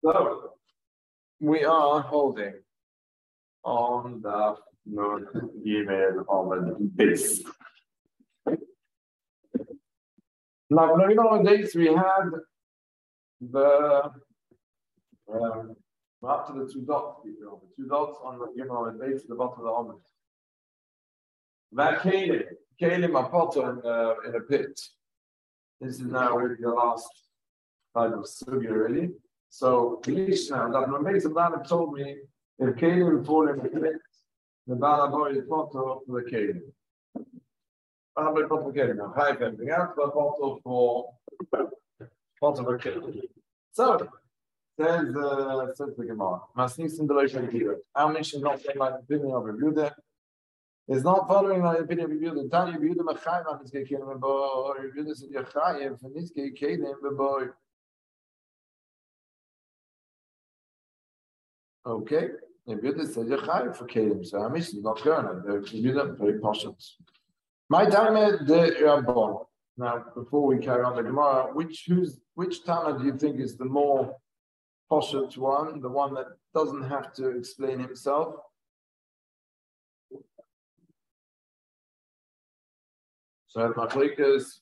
So we are holding on the Gimel on base. Now, nowadays we had the up to the two dots, the two dots on the base at the bottom of the omelet. That Kalim Apoto in a pit. This is now really the last type of sugi really. So Mishnah, that Ramez Abdallah told me if Kalim fall in the pit, the Balaboy is Poto for the Kalim. Balaboy Poto for Kalim. Now, high everything else, but Poto for Kalim. So says the Gemara. Masnis in the Loisha Gila. Our mission is not saying like the opinion of Rebuda. It's not following like the opinion of Rebuda. Tell you Rebuda Machayim on this Gay Kalim boy. Rebuda said Yachayim for this Gay Kalim boy. Okay. Rebuda said Yachayim for Kalim. So our mission is not going on. Rebuda very cautious. My time the Rabbon. Now, before we carry on the Gemara, which Tana do you think is the more poshut one, the one that doesn't have to explain himself? So the machlekes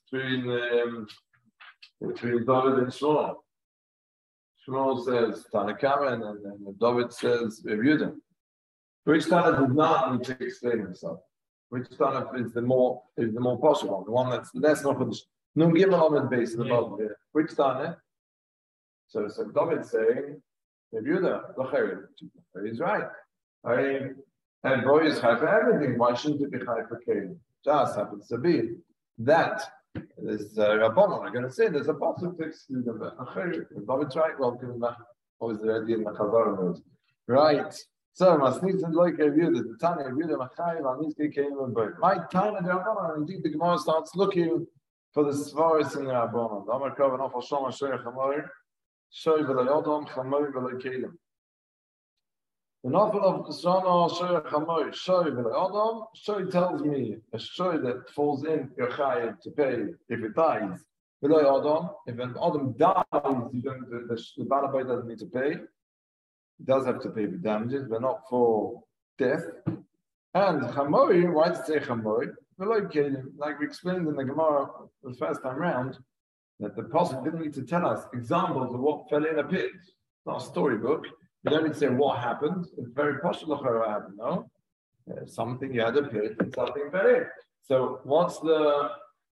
between David and Shmuel. Shmuel says Tanakama, and David says Rebuda. Which Tana does not need to explain himself? Which Tana is the more poshut one, the one that's less nochadosh? Nun gimel on the base of the bottom here. Which Tana? So David saying, Rebuda, he's right. I mean, and boy is high for everything. Why shouldn't it be high for Kalim? Just happens to be that there's Rabbanon. I'm going to say there's a pasuk to exclude them. David's right. Welcome back. Always the idea in the Chazar knows. Right. So Masnitz and like Rebuda, the Tanya Rebuda Machayev Aniski Kalim and boy. My time and the Rabbanon. Indeed, the Gemara starts looking for the svaris in the Rabbanon. Amar Kavan Afal Shama Shoy Chamor. Shoy v'lo yodom chamor v'lo kelim. The novel of Shana Shoy Chamor Shoy v'lo yodom. Shoy tells me a shoy that falls in your chayiv to pay if it dies. V'lo yodom. If an adam dies, the balabai doesn't need to pay. He does have to pay for damages, but not for death. And chamor, why does it say chamor? V'lo kelim. Like we explained in the Gemara the first time round, that the Pasuk didn't need to tell us examples of what fell in a pit. It's not a storybook. You don't need to say what happened. It's very possible what happened, no? Something you had a pit and something fell in. So what's the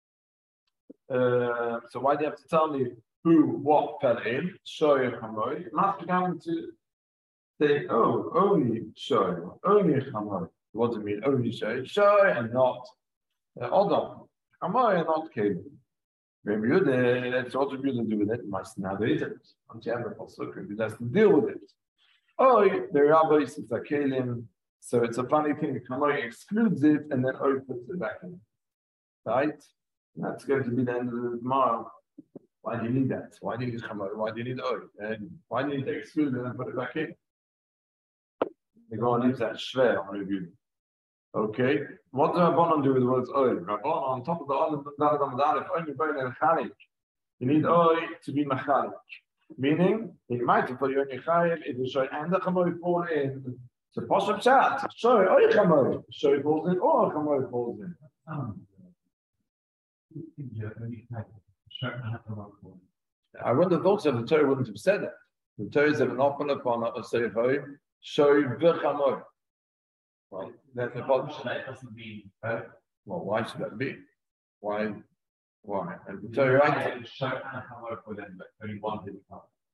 so why do you have to tell me what fell in? Shoy Chamoy. You must be going to say, only Shoy, only Chamoy. What does it mean? Only Shoy and not Odom. Chamoy and not Kalim. It's what Rebuda do with it. Must now do it. Until you have a pasuk, Rebuda has to deal with it. Oh, the rabbi says a kelim, so it's a funny thing. Kamoi excludes it and then puts it back in. Right? And that's going to be the end of the Gemara. Why do you need that? Why do you need Kamoi? Why do you need oil? And why do you need to exclude it and put it back in? The Gemara leaves that shver on Rebuda. Okay, what does Rabbanon do with the words oil? Rabbanon on top of the oil, only burn and chalik. You need oil to be machalik. Meaning, it might be for you in Yechayev, if you show and the chamoy fall in. So Pasuk chat, show oil chamoy. Show it falls in, or chamoy falls in. I wouldn't have thought so. The Torah wouldn't have said that. The Torah said, "Not upon a say show the chamoy." Well, then the doesn't mean. Well, why should that be? Why? And the Torah right. Only one didn't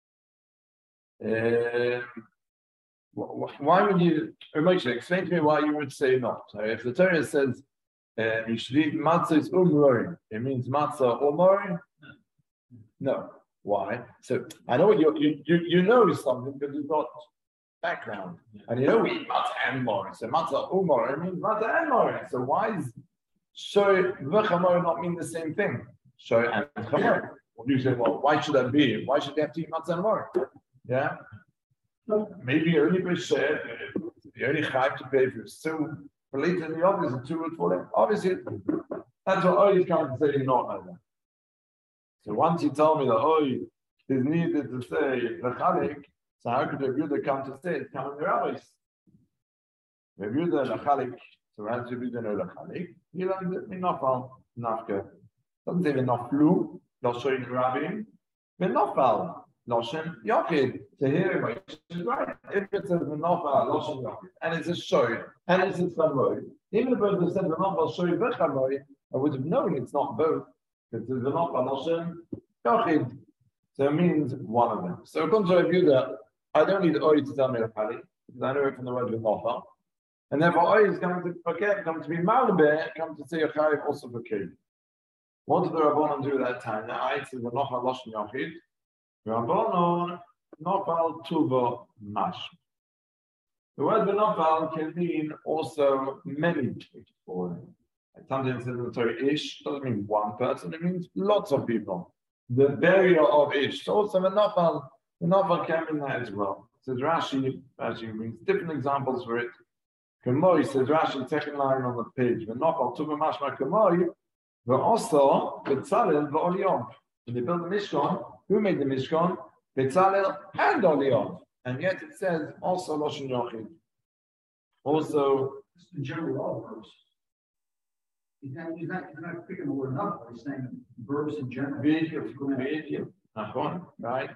come. Why would you? Moshe, explain to me why you would say not. So if the Torah says you should eat matzah is umroin, it means matzah umroin. No. Why? So I know you know something because you've got background, and you know we eat matzah and morin. So matzah umroin means matzah and morin. So why is shoy v'chamor not mean the same thing? Shoy and chamor. You say, well, why should that be? Why should they have to eat matzah and morin? Yeah. Maybe only b'sher, the only chayv to pay for is so blatantly obvious and too good for them. Obviously, that's what Oy is trying to say, not like that. So once you tell me that Oy is needed to say the chalik, So how could Rabbi Yehuda come to say it's coming the rabbis? Rabbi Yehuda lachalik. So as Rabbi Yehuda know lachalik, he learns it in nafal nafka. Doesn't say v'naflu l'shoyin rabbim v'nafal l'shem yachid. So here is right. If it says v'nafal l'shem yachid and it's a shoy and it's a chamoy, even if it said v'nafal shoy v'chamoy, I would have known it's not both. It says v'nafal l'shem yachid. So it means one of them. So according to Rabbi Yehuda, I don't need oy to tell me lachalik because I know it from the word v'nafal. And therefore, oy is coming to forget, coming to be malabeh, coming to say a chayiv also for kid. What did the Rabbanon do at that time? The ayat says the nochal loshen yachid. Rabbanon nochal tuva mash. The word benofal can mean also many people. Sometimes it says in the Torah ish doesn't mean one person; it means lots of people. The burial of ish. So also benofal can mean that as well. It says Rashi brings different examples for it. Kamoi says Rashi, second line on the page. Benofal tuva mashma kamoi. Also, Betzalel v'Olion. When they built the Mishkan, who made the Mishkan? Betzalel and Olion. And yet it says also Loshen Yochid. Also, the general law verbs. He's not picking the word up, he's saying verbs in general. Right?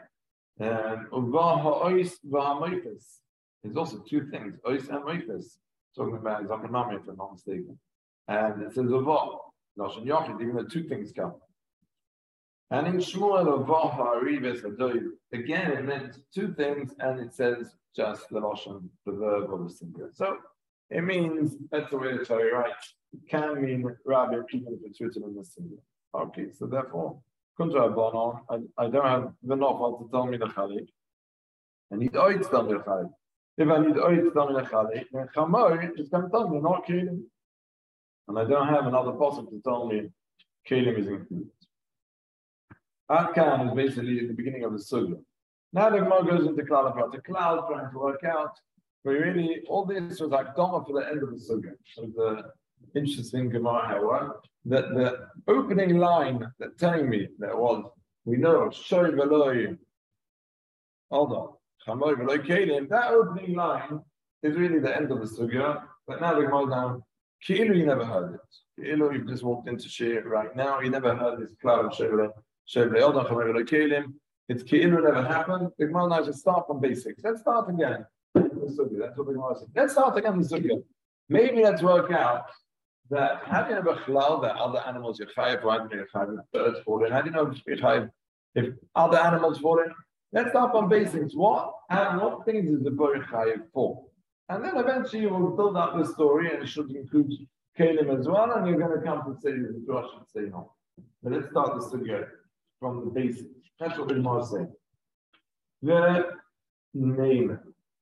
Uvah v'Hamoifis. There's also two things, Ois and Moifis. Talking about Zakanami, if I'm not mistaken. And it says Uvah. Loshen Yochid, even though two things come. And in Shmuel Avaha Arives Adoy, again it meant two things, and it says just the Loshen, the verb or the singular. So it means that's the way to tell you, right? It can mean Rabbi even if it's written in the singular. Okay, so therefore, Kuntra Bonon, I don't have the Nofal to tell me the Chalik. I need Oid to tell me the Chalik. If I need Oid to tell me the Chalik, then Chamoy is going to tell me not kidding. And I don't have another possible to tell me Kalim is included. Arkan is basically at the beginning of the Sugya. Now the Gemara goes into Klal Prat, the cloud trying to work out, but really all this was like Doma for the end of the Sugya. So the interesting Gemara, however, that the opening line that telling me that was, we know, Shoy Veloy, hold on, Chamoy Veloy Kalim, that opening line is really the end of the Sugya, but now the Gemara down. Ki'ilu, you never heard it. Ki'ilu, you've just walked into Shir right now. You never heard this cloud of Shevle Eldon Chamer Kelim. It's Ki'ilu never happened. The Gemara now just start from basics. Let's start again. That's what the Gemara said. Let's start again with Sugya. Maybe let's work out that how do you know Bechlal that other animals you're chayiv, why do you chayiv if birds fall in? How do you know you're chayiv if other animals fall in? Let's start from basics. What things is the bird chayiv for? And then eventually you will build up the story and it should include Kalim as well, and you're going to come to say the Josh and say no. But let's start this together from the basics. That's what the Gemara is saying. The name.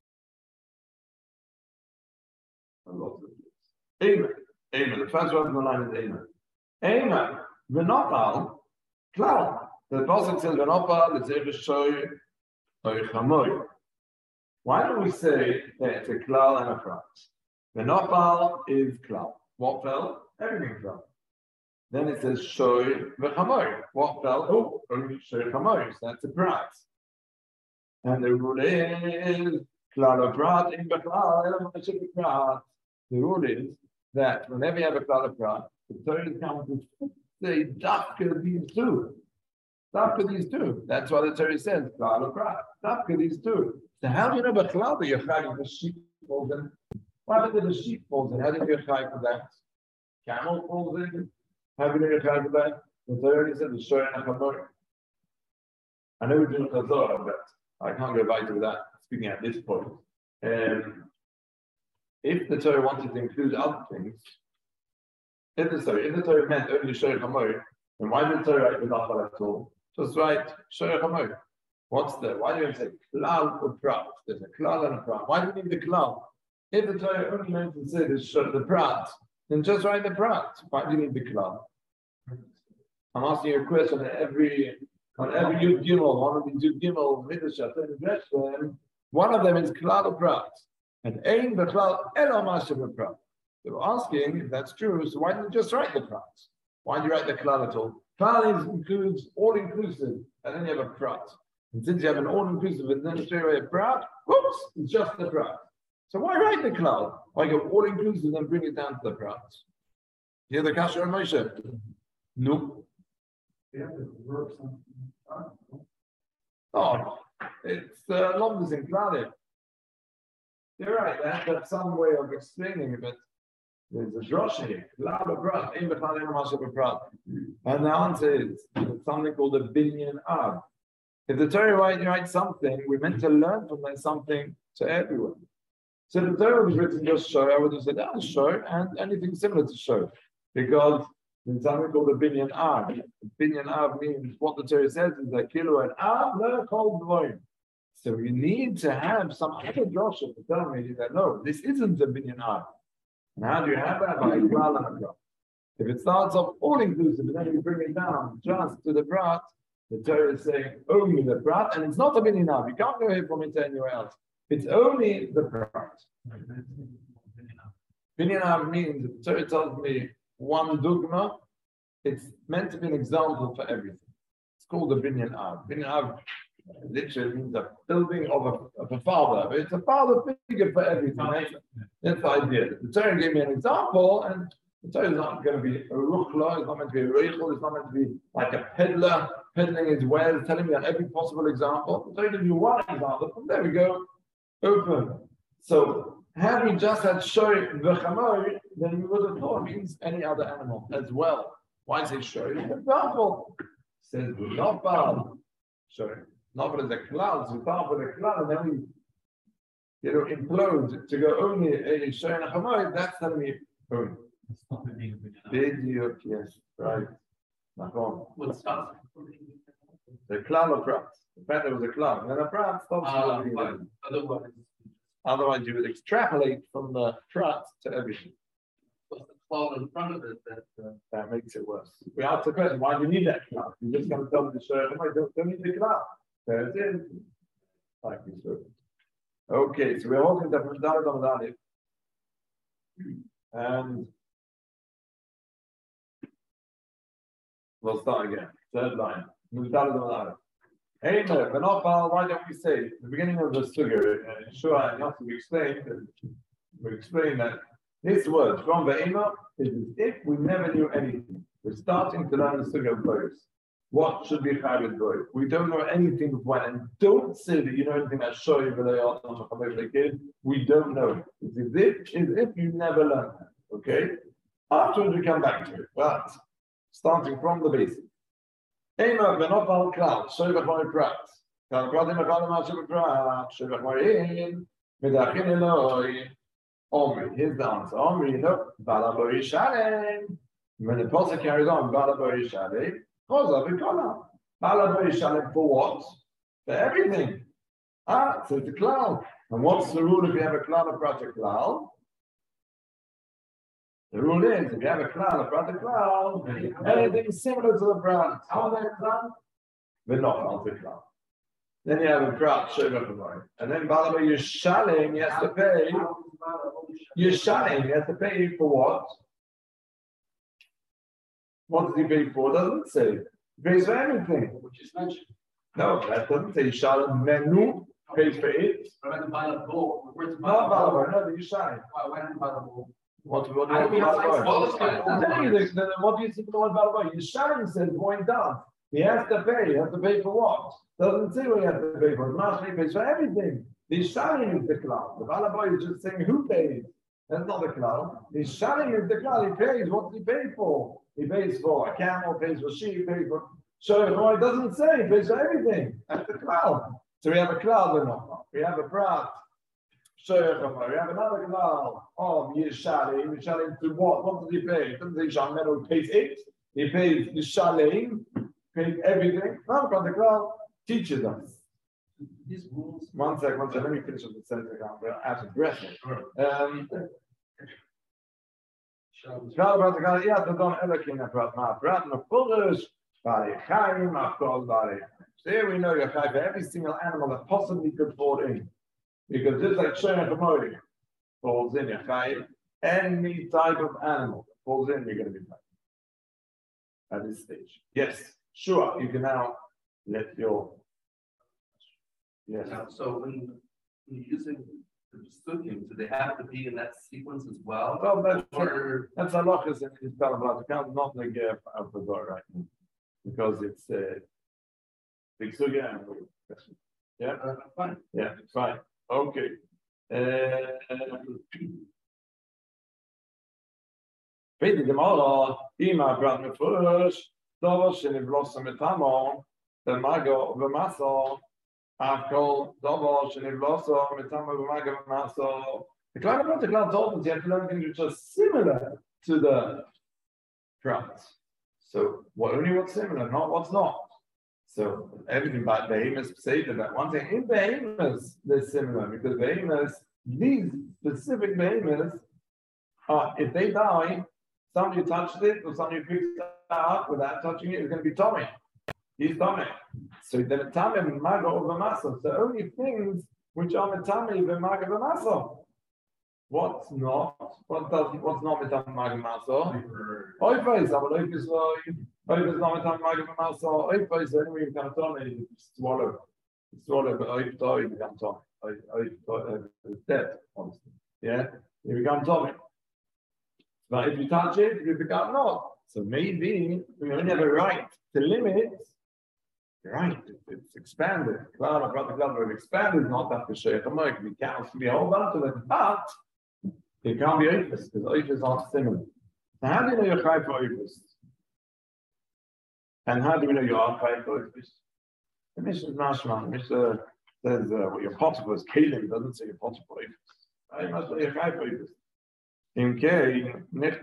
Amen. The first word in the line is Amen. Amen. V'nopal, klal. The Pasuk says v'nopal, it's Evishoy, Oichamoy. Why don't we say that it's a klal and a prat? The nopal is klal. What fell? Everything fell. Then it says shoy v'chamoy. What fell? Oh, only shoy chamoy. So that's a prat. And the rule is klal or prat in b'klal prat. The rule is that whenever you have a klal or prat, the Torah comes to say dafka these two. Dafka these two. That's why the Torah says klal or prat. Dafka these two. So how do you know Bechlal that you're chayiv the sheep falls in? What happens if the sheep falls in? How do you get chayiv for that? Camel falls in? How do you get chayiv for that? The Torah said the shoy and Chamor. I know we're doing Chazor, but I can't go back to that speaking at this point. If the Torah wanted to include other things, if the Torah meant only shoy and Chamor, then why did the Torah write the Nafal at all? Just write shoy and Chamor. Why do you say klal or prat? There's a klal and a prat. Why do you need the klal? If the Torah only meant to say the prat, then just write the prat. Why do you need the klal? I'm asking you a question on every Yud Gimel, one of these Yud Gimel, Midrash, one of them is klal or prat. And ein b'klal elo mashav prat. They were asking if that's true, so why didn't you just write the prat? Why do you write the klal at all? Klal includes all inclusive, and then you have a prat. And since you have an all-inclusive and then straight away a prat, whoops, it's just the prat. So why write the cloud? Why go all-inclusive and bring it down to the prat? Hear the kasha on Moshe? No. You have to work something. Oh, it's lomdas in cloud. You're right, that's some way of explaining it, but there's a drosha here, cloud of prat, and the answer is it's something called a binyan av. If the Torah writes something, we're meant to learn from that something to everyone. So the Torah was written just show, I would have said show and anything similar to show. Because there's something called a binyan av. Binyan av means what the Torah says is that kilo and av no called dvoim. So you need to have some other drosha to tell me that no, this isn't a binyan av. And how do you have that? By a klal and a prat. If it starts off all inclusive and then you bring it down just to the prat, the Torah is saying only the prat, and it's not a binyan av. You can't go here from it to anywhere else. It's only the prat. Binyan av means if the Torah tells me one dogma, it's meant to be an example for everything. It's called a binyan av. Binyan av literally means a building of a father. But it's a father figure for everything. That's the idea. The Torah gave me an example, and the Torah is not going to be a ruchla, it's not meant to be a reichel, it's not meant to be like a peddler peddling his wares, telling me on every possible example. The Torah gives you one example, from there we go, open. So, had we just had shoy v'chamoy, then we would have thought it means any other animal as well. Why is it shoy? It's an example. It says, not bad. Shoy. Not for the clouds, we start with the cloud, and then we implode to go only a shoy and a chamoy, that's telling me only. Yes, right. What's up? The cloud of prat. The fact there was a cloud, and then a prat stops. Otherwise, you would extrapolate from the prat to everything. What's the cloud in front of it that makes it worse? We ask the question, why do you need that cloud? You're just going to tell me to show don't need the cloud. There it is. Like this. Okay, so we're holding the Dalet Amud Aleph. And we'll start again. Third line. Hey, why don't we say at the beginning of the sugya? Sure, after we explain that this word from Ve'ema is as if we never knew anything. We're starting to learn the sugya of both. What should be chayav both? We don't know anything of one, and don't say that you know anything that shoy we don't know. It's as if you never learned that. Okay? Afterwards we come back to it. But starting from the basics. Ema v'nopal klal, shevach moed prat. Kal pratim echad ma'asher prat, shevach moed medachin eloi. Omri, here's the answer. Omri, no, bala bo yishalem. When the pasuk carries on, bala bo yishalem, choza v'kola. Bala bo yishalem for what? For everything. So it's a klal. And what's the rule if you have a klal, a prat, a klal? The rule is, if you have a klal, a prat, a klal, anything similar to the prat, how is that klal? But not the klal. Then you have a prat, shevach moed, and then bala bo yishalem, he has to pay. Yishalem, he has to pay for what? What does he pay for? It doesn't say. He pays for everything. which is mentioned. No, that doesn't say Yishalem. Menu pays for it. I went to buy the bowl. Where's the No, the Yishalem. I went to buy the bowl. What do you I mean, want it's like, well, it's what do you think the word Balabay? Yishalem says going down. He has to pay. He has to pay for what? Doesn't say what he has to pay for. He pays for everything. The Yishalem is the cloud. The Balabay is just saying who pays. That's not the cloud. The Yishalem is the cloud. He pays. What does he pay for? He pays for a camel, pays for sheep, pays for. So it doesn't say. He pays for everything. That's the cloud. So we have a cloud or not. We have a prat. We have another cloud of Yishalem. Yishalem to what? What does he pay? It doesn't say Yishalem. He pays it. He pays Yishalem. Pays everything. Now the cloud teaches us. These rules. One second. Let me finish with the sentence. I'm out of breath. Here we know you're chai for every single animal that possibly could fall in. Because just like Shemach Hamori falls in, you're chai, any type of animal that falls in, you're going to be chai. At this stage. Yes, sure, you can now let your Yes. So when you're using the psukim, do they have to be in that sequence as well? Well, Or that's a lot is about account, not like of the door right now. Because it's big sugar. Yeah, fine. yeah, fine. Okay. Peter Gemara, Ima brought me first, Dovos in the blossom with Tamon, the Mago, the Maso, Afkol, Dovos in the blossom with Tamon, the Mago, the Maso. The Kleine Brot, the Kleine Dolphins, you have to learn things which are similar to the Prat. So, only what's similar, not what's not. So, everything about behemoths say that one thing in behemoths, they're similar because behemoths, these specific behemoths, if they die, somebody touched it or somebody picked it up without touching it, it's going to be Tommy. He's Tommy. So the Metame and Maga over Maso. So only things which are Metame and Maga over Maso. What's not? What's not Metame Maga Maso? Oifa is not Metame Maga Maso. Oifa is anyway you can Tommy. Swallow, but Oifa you become Tommy. Oifa is dead, honestly. Yeah, you become Tommy. But if you touch it, you become not. So maybe we only have a right to limit. Right, it's expanded. Cloud of the expanded, not that the Sheikh America. We can't be hold on to it, but it can't be Oifus, because Oifus aren't similar. So how do you know you're Chai for Oifus? And how do we know you are Chai for Oifus? The Mishnah Mashman, the Mishnah says well, your potiphar is Kalim, doesn't say your potiphar for Oifus. You must know you're Chai for Oifus. Okay,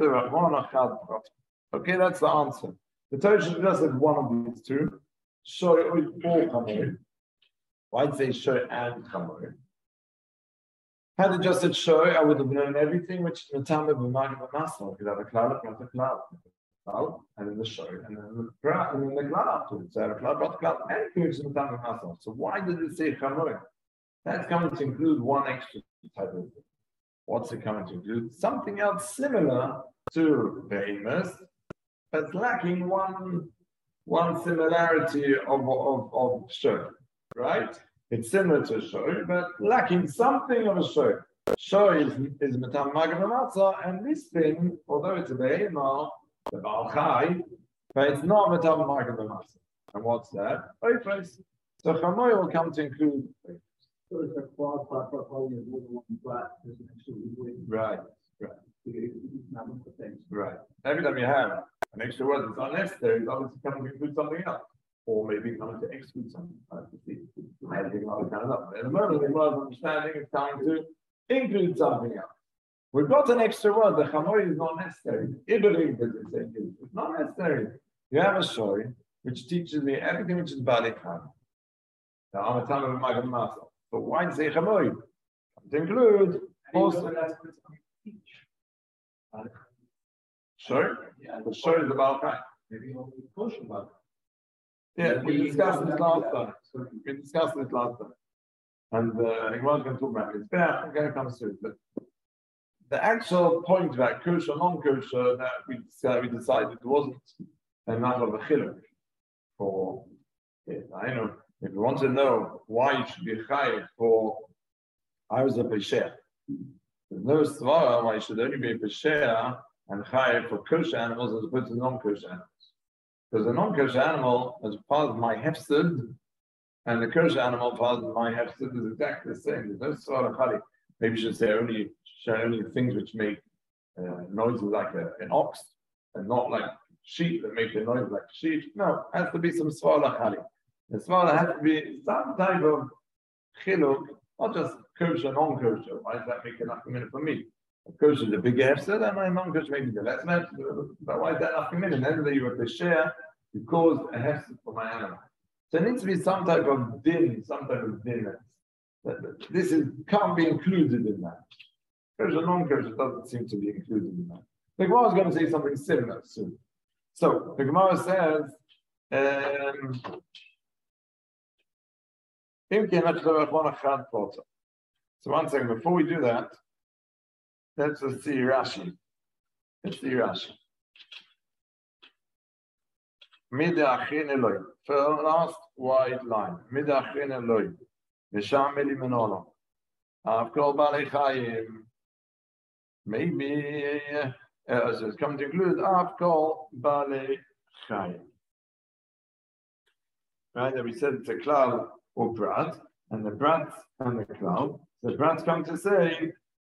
that's the answer. The Torah just said one of these two. Shoy or Chamoy. Why'd say Shoy and Chamoy? Had it just said Shoy, I would have known everything which is Metame b'Magid b'Masal. You could have a cloud, not a cloud, and then the Shoy, and then the cloud afterwards. So I have a cloud, not a cloud, anything which is Metame b'Masal. So why did it say Chamoy? That's coming to include one extra type of thing. What's it coming to include? Something else similar to behemoth, but lacking one similarity of show, right? It's similar to a show, but lacking something of a show. Show is Metam Maga B'Matzah, and this thing, although it's a behemoth, the Baal Chai, but it's not Metam Maga B'Matzah. And what's that? Oifos. So Chamoy will come to include. So it's a quad, probably more than one flat. Right. Right. Every time you have an extra word that's unnecessary, it's obviously coming to include something else. Or maybe coming to exclude something. Anything other kind of stuff. At the moment, the word of understanding is coming to include something else. We've got an extra word, the Chamoy is not necessary. Ibering does it say it's not necessary. You have a story which teaches me everything which is Bali Khan. Now, I'm a time of Maga B'Masal. But why say Chamoy? To include also. Sure? Yeah, the sure is about right. Maybe only push about it. Yeah, we discussed this last time. And everyone's going to talk about it. It's fair, I'm going to come soon. But the actual point about kosher, non-kosher, that we decided wasn't enough of a chiluk. For, I know, if you want to know why you should be chayiv for, I was a pesher. There's no svara why you should only be a pesher and chayiv for kosher animals as opposed to non-kosher animals. Because the non-kosher animal, as part of my hefsid, and the kosher animal, part of my hefsid, is exactly the same. There's no svara chali. Maybe you should say only things which make noises like an ox, and not like sheep that make a noise like sheep. No, it has to be some svara chali. The svara has to be some type of chiluk, not just kosher, non-kosher. Why does that make enough a minute for me? Kosher is a big hefsed, and my non-kosher maybe the less hefsed. But why is that enough a minute? And then you have to share, you cause a hefsed for my animal. So there needs to be some type of din. This can't be included in that. Kosher, non-kosher doesn't seem to be included in that. The Gemara is going to say something similar soon. So the Gemara says, so one second, before we do that, let's just see Rashi. Midachin Eloi. Last white line. Midachin Eloi. V'sham meli menolo. Avkol balei chayim. Maybe as it's come to include Avkol balei chayim. Right, that we said it's a cloud or brat, and the brat and the cloud. The brats come to say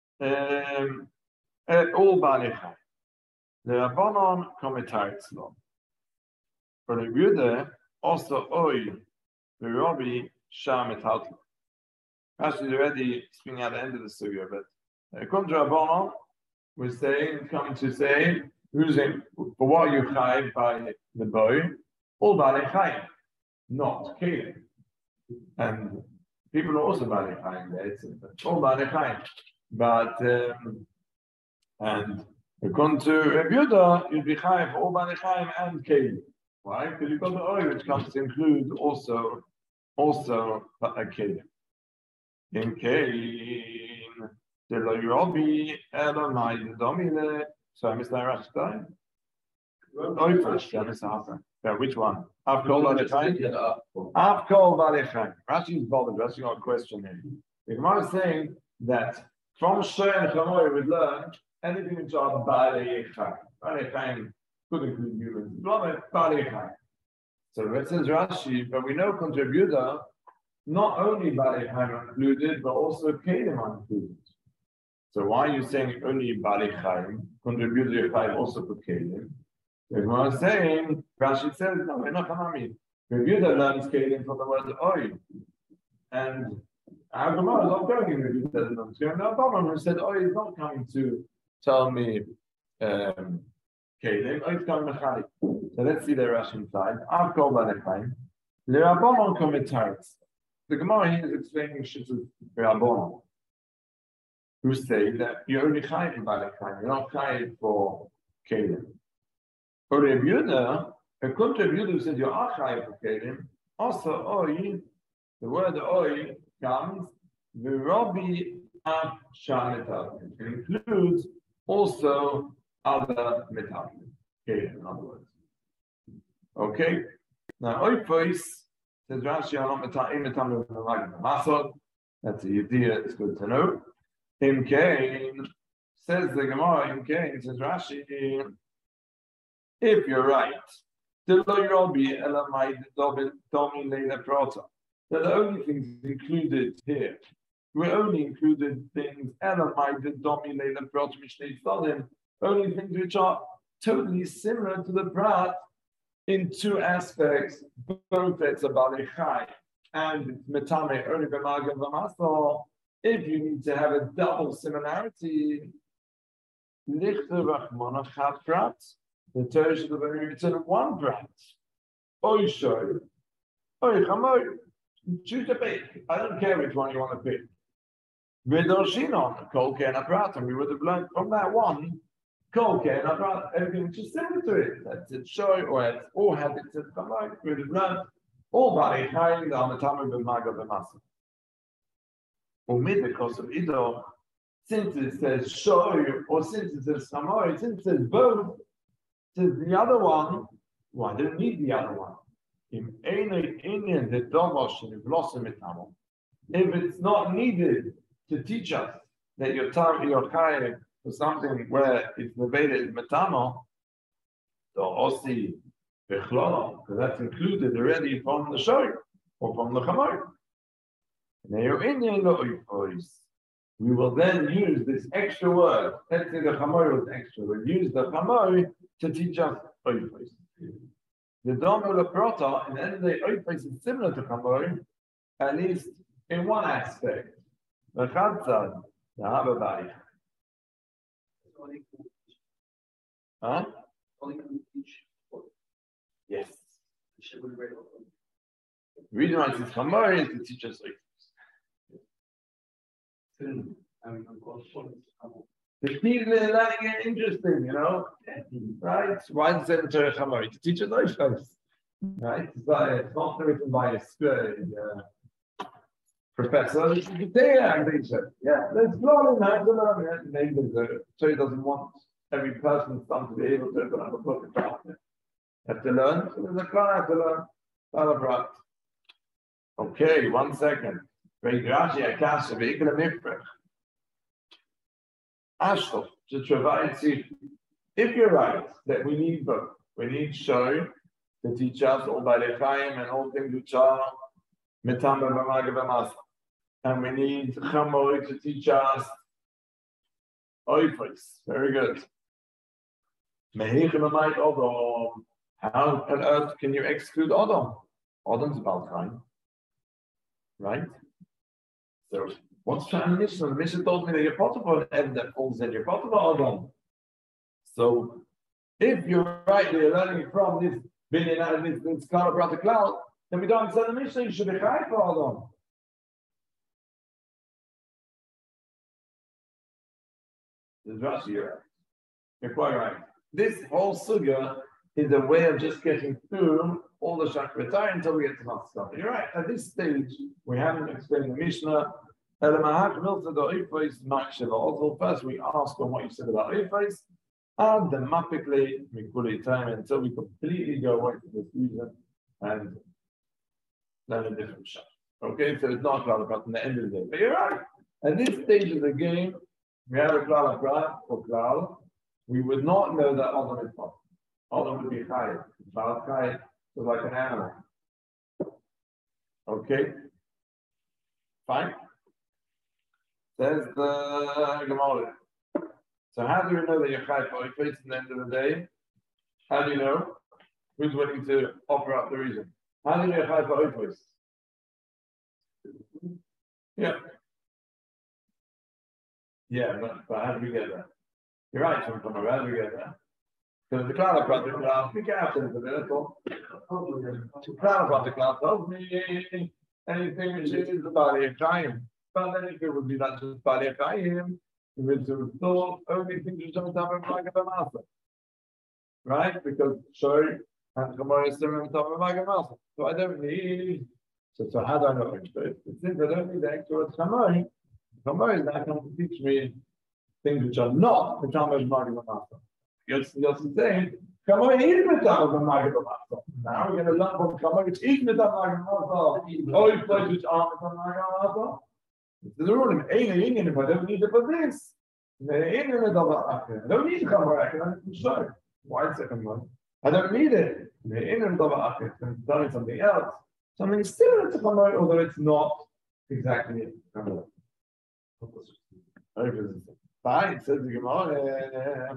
all balei chayim. The Rabbanon commentaries law. For the Yehuda, also oi, the Rabbi Sham et Halti. Rashi is already speaking at the end of the sugya, but according to Rabbanon, we're saying, coming to say, using for what you chayv by the boy, all balei chayim, not kelim. And people are also balei chayim there, all balei chayim. But and according to Reb Yehuda, you'd be chayv for all balei chayim and kelim. Why? Because you've got the oil which comes to include also a kelim. In kelim, the lo yobi elamai the domine. So I missed that Rashi. Oh, first, I missed the yeah, which one? Avkol balei chayim. Avkol balei chayim. Rashi is bothered. Rashi got a question here. The Gemara is saying that from Shor and Chamoy we learn anything which are balei chayim. Balei chayim could include humans. Balei chayim. So it says Rashi, but we know contributor, not only balei chayim are included, but also kelim are included. So why are you saying only balei chayim? Contributor chayim also for kelim. The Gemara is saying, Rashi says, no, we're not Hamami. Contributor learns kelim from the word oil. And our Gemara is not going in Rebuta doesn't know. So no problem who said, oil is not coming to tell me kelim, it's coming mechalik. So let's see the Rashi inside. Avkol balei chayim. The Rabbanon commentaries. The Gemara here is explaining Shittus Rabbanon, who say that you're only chayiv in balei chayim, you're not chayiv for kelim. For Reb Yehuda, according to Reb Yehuda who says you are chayiv for kelim, also oi, the word oi comes v'robi av shametalin. It includes also other metalin, kelim, in other words. Okay. Now, oifos says Rashi, that's the idea. It's good to know. In Cain says the Gemara. In Cain says Rashi, if you're right, the only things included here. We only included things only things which are totally similar to the brat. In two aspects, both it's a balei chayim and it's metame only b'magen v'masol. If you need to have a double similarity, lichter v'chmona chat prat, the Torah should have only written one prat. Oy shoy, oy chamoy, choose a pick. I don't care which one you want to pick. V'doshinon kol ken prat, and we would have learned from that one. Okay, and I've got everything which is similar to it. That's it, show, or it's all had it to come out, we would have learned all balei chayim, the Amatama b'maga b'masa. Because of Ido, since it says show, or since it says samoy, since it says both, says the other one, well, I don't need the other one. If it's not needed to teach us that your chayim for something where it's nevated metamo, the osi bechlolo, because that's included already from the shoy or from the chamoy. We will then use this extra word. Let's say the chamoy was extra. We'll use the chamoy to teach us oifos. The domula prota, and then the oifos is similar to chamoy, at least in one aspect. The chatzad, the hababari. Huh? Yes. The reason why it's Chamor is to teach us the key to learning is interesting, you know? Right? Why is it Chamor? To teach us oifos. Right? It's not written by a professor. It's a teacher. Yeah, let's learn how to learn it. Maybe so he doesn't want every person's son to be able to open up a book about it. Have to learn. So there's a class to learn. Okay, 1 second. Ashkel, to provide seed. If you're right that we need both, we need show to teach us all by the time and all things which are metamba v'magav, and we need chamor to teach us oifos. Very good. How on earth can you exclude Adam? Adam's about time, right? So what's the Mishnah? The Mishnah told me that your Potiphar and that falls in your Potiphar Adam. So if you're right, you're learning from this binyan and this cloud about the cloud, then we don't say the Mishnah, you should be high for Adam. This is Rashi, you're quite right. This whole sugya is a way of just getting through all the Shakritai until we get to Matzah. You're right. At this stage, we haven't explained the Mishnah. First, we ask on what you said about Eifais, and the mapically Mikuli time until we completely go away from this reason and learn a different shot. Okay, so it's not Klal Prat in the end of the day. But you're right. At this stage of the game, we have a Klal Prat or Klal. We would not know that Adam is possible. Adam would be Chayy. Klal Chayy was like an animal. Okay, fine. There's the Gemara. So how do you know that you're Chayy for Eifais at the end of the day? How do you know? Who's willing to offer up the reason? How do you know you're Chayy for Eifais? Yeah. Yeah, but how do we get there? You're right, from how do we get there? Because the Klal Prat, the Klal, speak out into the little. The Klal Prat, the Klal tells me anything which is about a time. But then if it would be not just Bali Chaim, we would have thought only things which don't have a Master. Right? Because Shoy and Chamor is similar to a Master. So I don't need. So how do I know? Since I don't need the extra Chamor, Chamor is not going to teach me things which are not the Chamor Master. You're saying, Chamor is the Chamor Master. Now we're going to learn from Chamor which is the Chamor Master. All these places which aren't the Chamor Master. There's a rule. If I don't need it for this, I don't need Chamor. I can show. Why is it Chamor? I don't need it. I'm done something else. Something similar to Chamor, although it's not exactly Chamor. Fine, says the Gemara.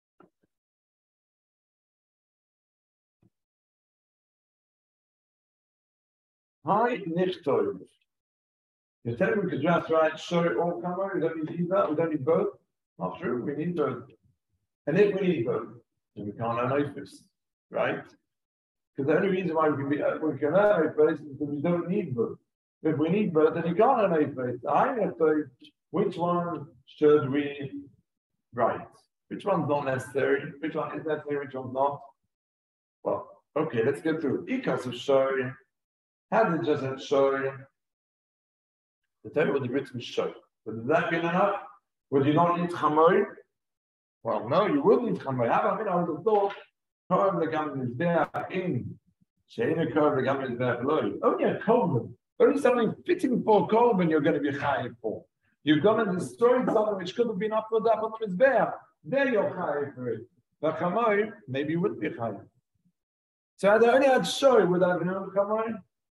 Hi, Nichtov. You're telling me we could just write show or Chamor, we don't need either, we don't need both. Not true, we need both. And if we need both, then we can't learn Eifais, right? Because the only reason why we can learn Eifais is because we don't need both. If we need both, then you can't learn Eifais. I have to, which one should we write? Which one's not necessary? Which one is necessary? Which one's not? Well, okay, let's go through. Ikas of show. How does it just have show? The tell you what the Brits was show. But is that good enough? Would you not need Chamor? Well, no, you would need Chamor. How about I would have thought, Korban the Gammon is there in Sheina Korban the Gammon is there below. Only a Korban. Only something fitting for a Korban you're going to be Chayiv for. You've gone and destroyed something which could have been offered up on the Mizbeach. There you're Chayiv for it. But Chamor, maybe you wouldn't be Chayiv. So had I only had show, would I have known Chamor?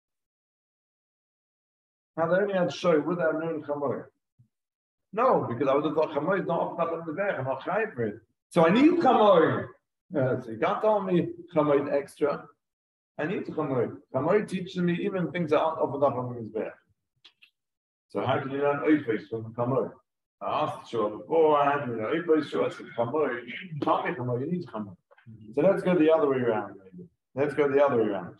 Had I only had show, would I have known Chamor? No, because I would have thought Chamor is not offered up on the Mizbeach. I'm not Chayiv for it. So I need Chamor. So you can't tell me Chamor is extra. I need Chamor. Chamor teaches me even things that aren't offered up on the Mizbeach. So how can you learn Eifais from Chamor? I asked Shua before, how do you know Eifais? Shua said Chamor. You can't make Chamor, you need Chamor. So let's go the other way around, maybe. Let's go the other way around.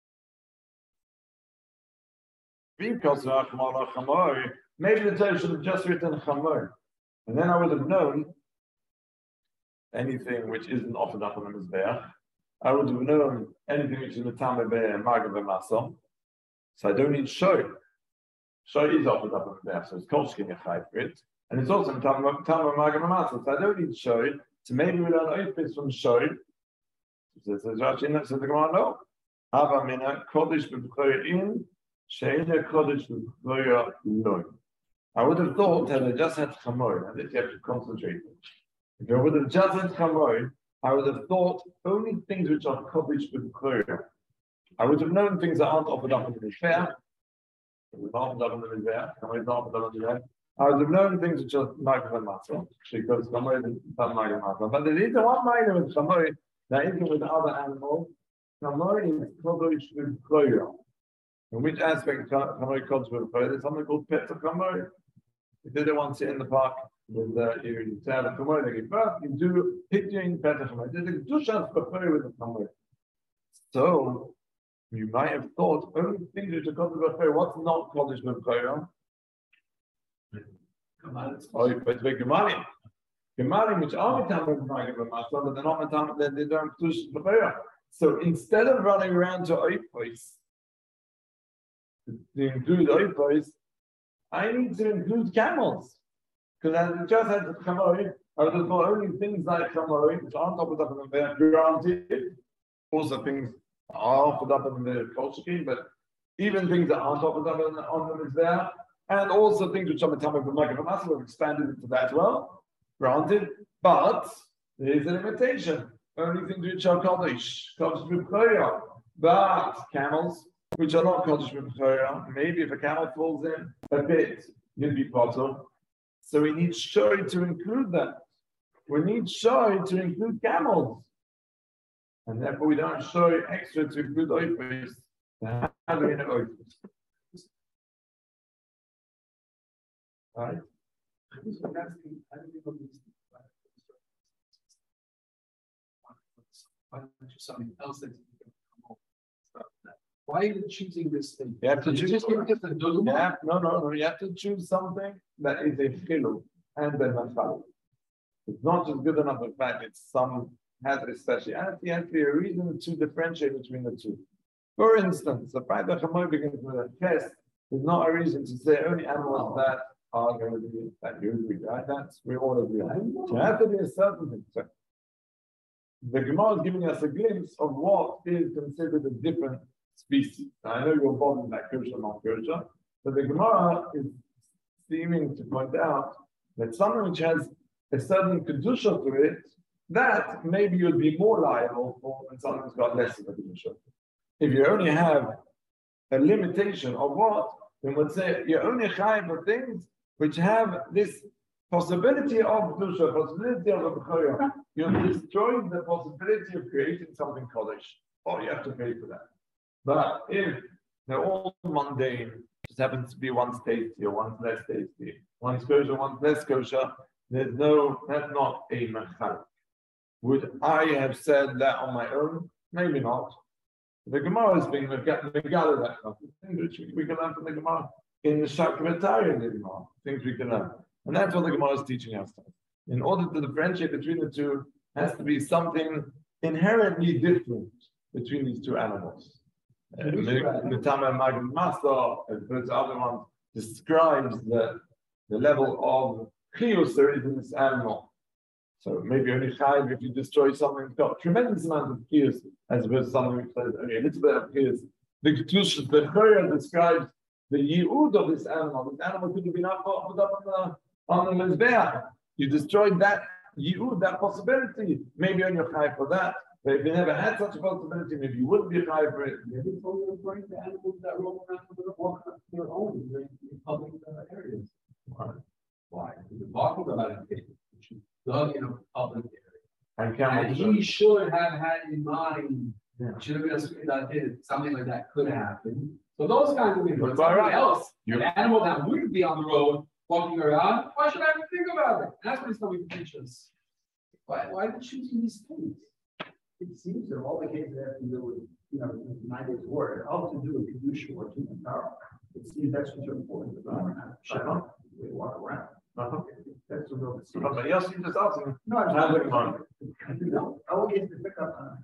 Because of Chamor, maybe the Torah should have just written Chamor. And then I would have known anything which isn't offered up on the Mizbeach. I would have known anything which is Metame Be'Magav V'Masam. So I don't need show. Show is offered up on the Mizbeach, so it's Kolshkin Yachai for it. And it's also Metame Be'Magav V'Masam. So I don't need show. So maybe we learn Eifais from show. So Rashi says the Gemara, no. Hava Mina Kodesh B'B'Choyin Sheila Kodesh V'Chloya Loi. I would have thought that I just had Chamoy, and that you have to concentrate. If I would have just had Chamoy, I would have thought only things which are Kodesh V'Chloya. I would have known things that aren't offered up in the fair. I would have known things which are Magma Matzah, because Chamoy is not Magma Matzah. But there is one minor with Chamoy that isn't with other animals. Chamoy is Kodesh V'Chloya. In which aspect Chamoy comes with there's something called Petah Chamoy. If they don't want to sit in the park with you have a Chamoy, they give birth, you do picturing Petah Chamoy. There's a Kedusha for with the Chamoy. So you might have thought only things which are Kodesh V'Chloya, what's not Kodesh V'Chloya? Oh, but Gemalim. Gemalim, which are Mitam V'Chloya, but they're not Mitam, they don't Kedush V'Chloya. So instead of running around to Oipos, to include oipos, I need to include camels. Because I just had the chamoy, I would have thought only things like chamoy, which aren't offered up in the granted. Also things are offered up in the Kolshki, but even things that aren't offered up on them is there. And also things which are Matama from Micah Master have expanded into that as well. Granted, but there is a limitation. Only things which are Kodesh, Kodesh V'Chloya, but camels, which are not Kodesh V'Chloya, maybe if a camel falls in a bit, you'd be possible. So we need Shoy to include that. We need Shoy to include camels. And therefore we don't show extra to include oipos. How do we know oipos? Right? Something else that why are you choosing this thing? You have to choose. No. You have to choose something that is a chilu and then machal. It's not just good enough. In fact, it's has a speciality and a reason to differentiate between the two. For instance, the fact that Chamoy begins with a test is not a reason to say only animals that are going to be that you agree, right? That's we all agree. So it has to be a certain thing. So the Gemara is giving us a glimpse of what is considered a different species. Now, I know you're bothered by kosher, not kosher, but the Gemara is seeming to point out that something which has a certain kedusha to it, that maybe you'd be more liable for when something's got less of a kedusha. If you only have a limitation of what, then we'd say you're only chayav for things which have this possibility of kedusha, possibility of a b'choya. You've destroyed the possibility of creating something kodesh, or you have to pay for that. But if they're all mundane, just happens to be one's tasty or one's less tasty, one's kosher, one's less kosher, that's not a mechal. Would I have said that on my own? Maybe not. The Gemara is being megala that which we can learn from the Gemara in the Shakratari in the Gemara, things we can learn. And that's what the Gemara is teaching us. In order to differentiate between the two, has to be something inherently different between these two animals. The Tama Magid Master, as opposed to other ones, describes the level of chiyus there is in this animal. So maybe only chayiv if you destroy something that's got tremendous amount of chiyus, as opposed to something which says only a little bit of chiyus. The Chorah describes the yi'ud of this animal. This animal could have been put up on the mizbeach. You destroyed that yi'ud, that possibility. Maybe only chayiv for that. But if you never had such a possibility, maybe you wouldn't be chayiv for it. Maybe it's only referring to animals that roam around on their own in public areas. Why? Because we're talking about it, which is dug in a public area. And he should have had in mind, should have been assuming that something like that could happen. So those kinds of things. But something else, an animal that wouldn't be on the road walking around, why should I even think about it? And that's what he's going to teach us. Why are they choosing these things? It seems that all the cases have to do with, the 9 days war, it all to do with kedusha or human power. It seems that's what's important. We walk around. That's the real. Somebody else you just asking. No, I'm not looking on. No, I will get to pick up on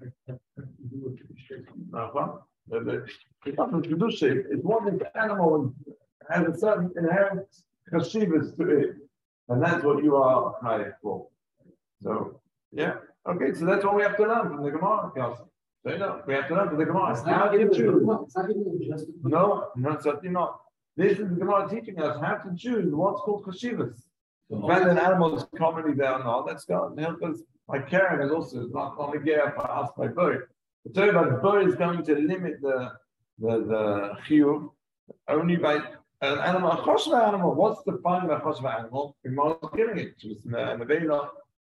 Kedusha is one thing. The animal has a certain inherent chashivas to it, and that's what you are hired for. So, yeah. Okay, so that's what we have to learn from the Gemara. So, we have to know for the Gemara. It's How not do you giving choose? it's not giving you just. No, certainly not. This is the Gemara teaching us how to choose what's called chashivas. When an animal is commonly there or not, let's go and help us. By caring is also not only gear for us by bird. The third about bird is going to limit the chiyuv only by an animal, a choshva animal. What's the point of a choshva animal? We're giving it to nevela,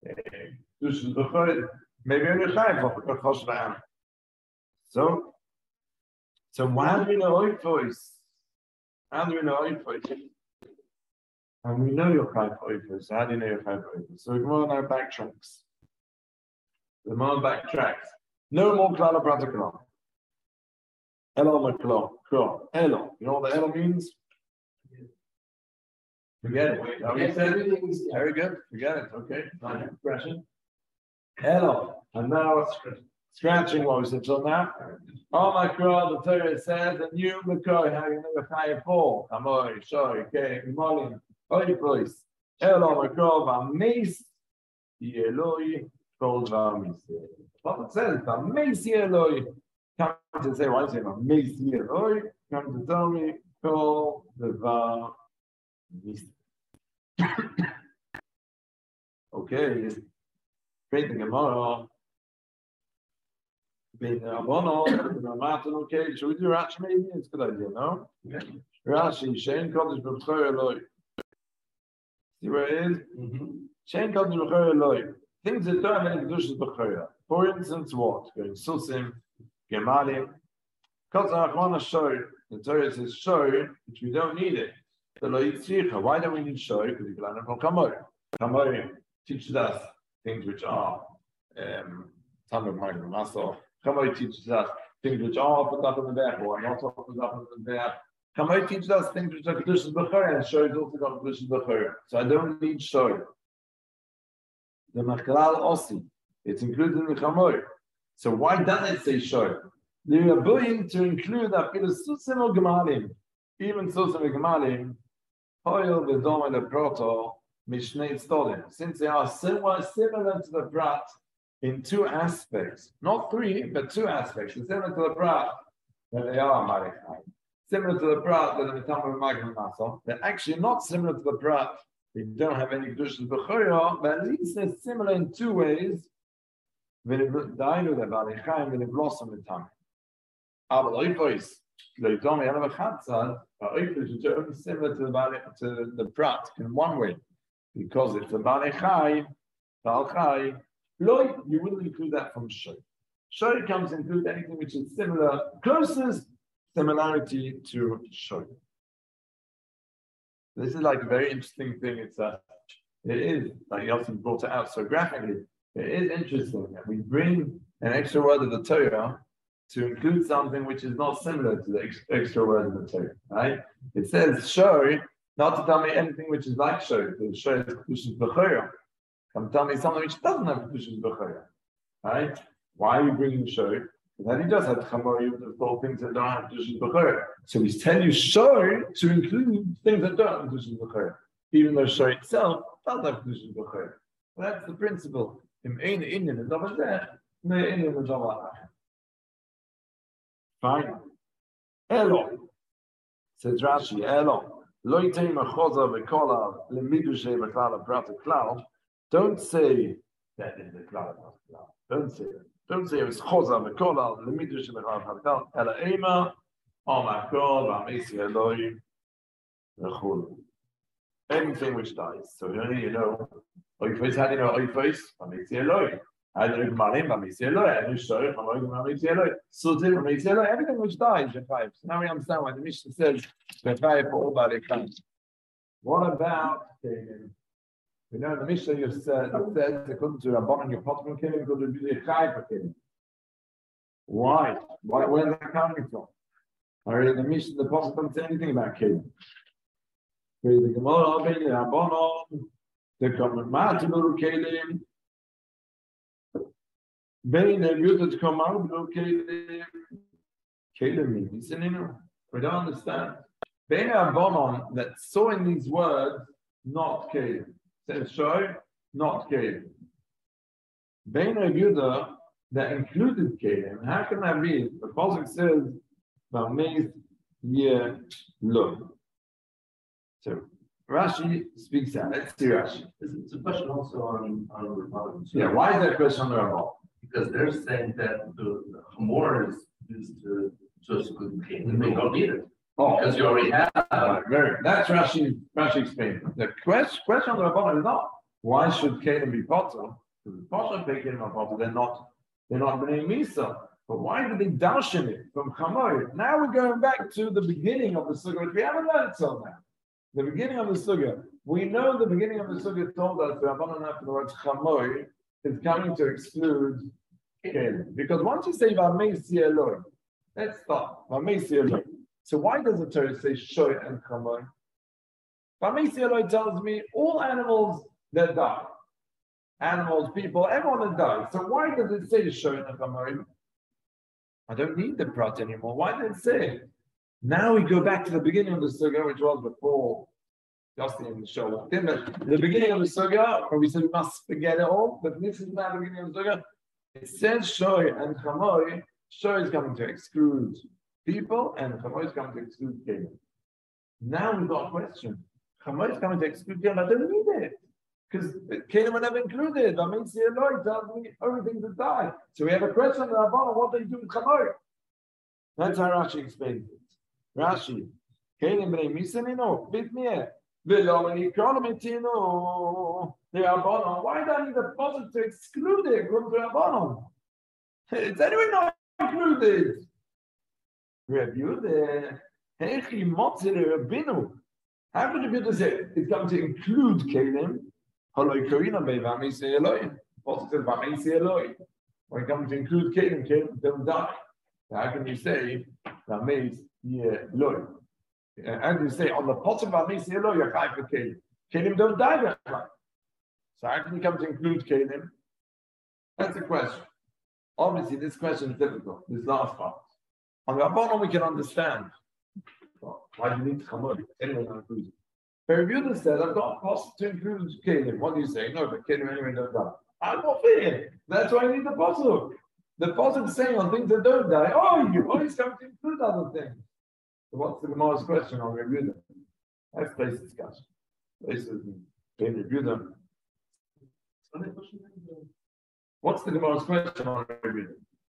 maybe only chayav for a choshva animal. So how do we know oifos? How do we know oifos? And we know your chayav for oifos. How do you know your chayav for oifos? So the Gemara now backtracks. The Gemara backtracks. No more klala pratikla. Elo maklo. Elo. You know what the elo means? Forget it. Very good. Forget it. Okay. Nice expression. Elo. And now scratching what we said till now. Oh my God, the Torah says, and you, McCoy, how you know chayav for? Amoy, sorry, okay, Molim, Holy Place. Elo maklo, Vamis, Eloi, told Vamis. What it says, Vamis, Eloi. Come to say, why say Vamis, Eloi? Come to tell me, call the Vamis. Okay, great the Gemara. Okay, should we do Rashi maybe? It's a good idea, no? Rashi, Shein Kodesh B'B'Chor Eloi. See where it is? Shein Kodesh B'Chor Eloi. Things that don't have any Kedushas B'Chor. For instance, what? Going Susim, Gemalim. Because Achwana show, the Torah says show, which we don't need it. The Lo Yitzricha. Why don't we need show? Because you can learn it from Kamor. Kamor teaches us things which are Tamar Magna Masor. Kamoi teaches us things which are put up in the back or not put up in the back. Kamoi teaches us things which are Kedushas B'Chor, and Shoy is also got Kedushas B'Chor. So I don't need Shoy. The Machlal Osi, it's included in the Kamoi. So why doesn't it say Shoy? They are going to include that Susim or Gemalim, even Susim or Gemalim, Hoyel V'Dom and the Proto, Mishnei Stolim, since they are similar to the Prat. In two aspects, not three, but two aspects. They're similar to the Prat that they are Marichai. Similar to the Prat that the Tamar Magna Masor. They're actually not similar to the Prat. They don't have any Kedushas B'Chor, but at least they're similar in two ways. Dainu the Marichai and the blossom the Tamar. Aber Oifos, Leitomi Elav Chatzad, Oifos is only similar to the Prat in one way, because it's the Marichai, Balchai. Loi, you wouldn't include that from Shoy. Shoy comes to include anything which is similar, closest similarity to Shoy. This is like a very interesting thing. It is, like Yosef brought it out so graphically, it is interesting that we bring an extra word of the Torah to include something which is not similar to the extra word of the Torah, right? It says Shoy, not to tell me anything which is like Shoy, because Shoy is Kedushas B'Chor. Come tell me something which doesn't have Kedushas B'Chor, right? Why are you bringing Shoy? Because then he does have Chamor, the four things that don't have Kedushas B'Chor. So he's telling you Shoy to include things that don't have Kedushas B'Chor, even though Shoy itself does have Kedushas B'Chor. That's the principle. Fine. Elo. Says Rashi, Elo. Don't say that is the cloud. Don't say it. Don't say it's choza mekola lemidush mechal chakal ela ema omakol v'amisi eloi v'chul. Anything which dies. So you know, oifos. How do you know oifos? V'amisi eloi. How do you know gemalim? V'amisi eloi. How do you show v'amisi eloi? Sutim v'amisi eloi. Everything which dies, v'chayiv. So now we understand why the Mishnah says v'chayiv for all bali chayim. What about? You know, the Mishnah you said according to Rabbanan, your Potman Kelim, because it would be a Chai for Kelim. Why? Where is that coming from? Already the Mishnah, the Potman doesn't say anything about Kelim. The Gemara, the Rabbanan, the Kamar to Lulu Kelim, Bein the Yudat Kamar Lulu Kelim. Kelim means, we don't understand. Bein Rabbanan that saw in these words, not Kelim. Says show, not Kelim. Bein Yehuda, that included Kalim. How can that be? The Pasuk says, V'amez ye lo. So Rashi speaks out. Let's see Rashi. It's a question also on Rabbanan. Yeah, why is that question on the Rabbanan? Because they're saying that the Hamor is used to exclude Kalim. They don't need it. Oh, Because you already have. that's Rashi explained. The question on the Rabbanan is not why should Kalim be potter? Because the Pasha pay Kalim are potter. They're not bnei Misa. But why did they darshan it from Chamoy? Now we're going back to the beginning of the sugya, which we haven't learned till now. The beginning of the sugya. We know the beginning of the sugya told us the Rabbanan after the word Chamoy is coming to exclude Kalim. Because once you say V'amesi Eloi, let's stop. V'amesi Eloi. So why does the Torah say Shoy and Chamoy? V'amesi Eloi tells me all animals that die. Animals, people, everyone that dies. So why does it say Shoy and Chamoy? I don't need the prat anymore. Why did it say? Now we go back to the beginning of the sugya, which was before Justin in the show. The beginning of the sugya, where we said we must forget it all, but this is now the beginning of the sugya. It says Shoy and Chamoy. Shoy is coming to exclude people, and Chamoy is coming to exclude Kalim. Now we've got a question. Chamoy is coming to exclude Kalim. I don't need it. Because Kalim were never included. V'amesi Eloi tells me everything to die. So we have a question on the Rabbanan, what they do with Chamoy. That's how Rashi explains it. Rashi, Kalim b'nei Misanino, bit me. V'lo menikolmitino. The Rabbanan. Why do I need a posit to exclude it from the Rabbanan? It's anyway not included. Review the Hechi Motzir Rabbinu. How could you say it's going to include Kalim? Haloi Karina V'amesi Eloi. Also says V'amesi Eloi. When it comes to include Kalim don't die. So how can you say V'amesi Eloi? How can you say on the pot of V'amesi Eloi you're chai for Kalim? Kalim don't die. So how can you come to include Kalim? That's the question. Obviously, this question is difficult. This last part. On the Rabbanan, we can understand. Well, why do you need Chamoy? Anyway, not include it. But Yehuda said, I've got a post to include Kalim. What do you say? No, but Kalim anyway don't die. I'm not fair. That's why I need the pasuk. The pasuk is saying on things that don't die. Oh, you always come to include other things. So what's the Gemara's question on Yehuda? Let's place discussion. This is Yehuda. What's the Gemara's question on Yehuda?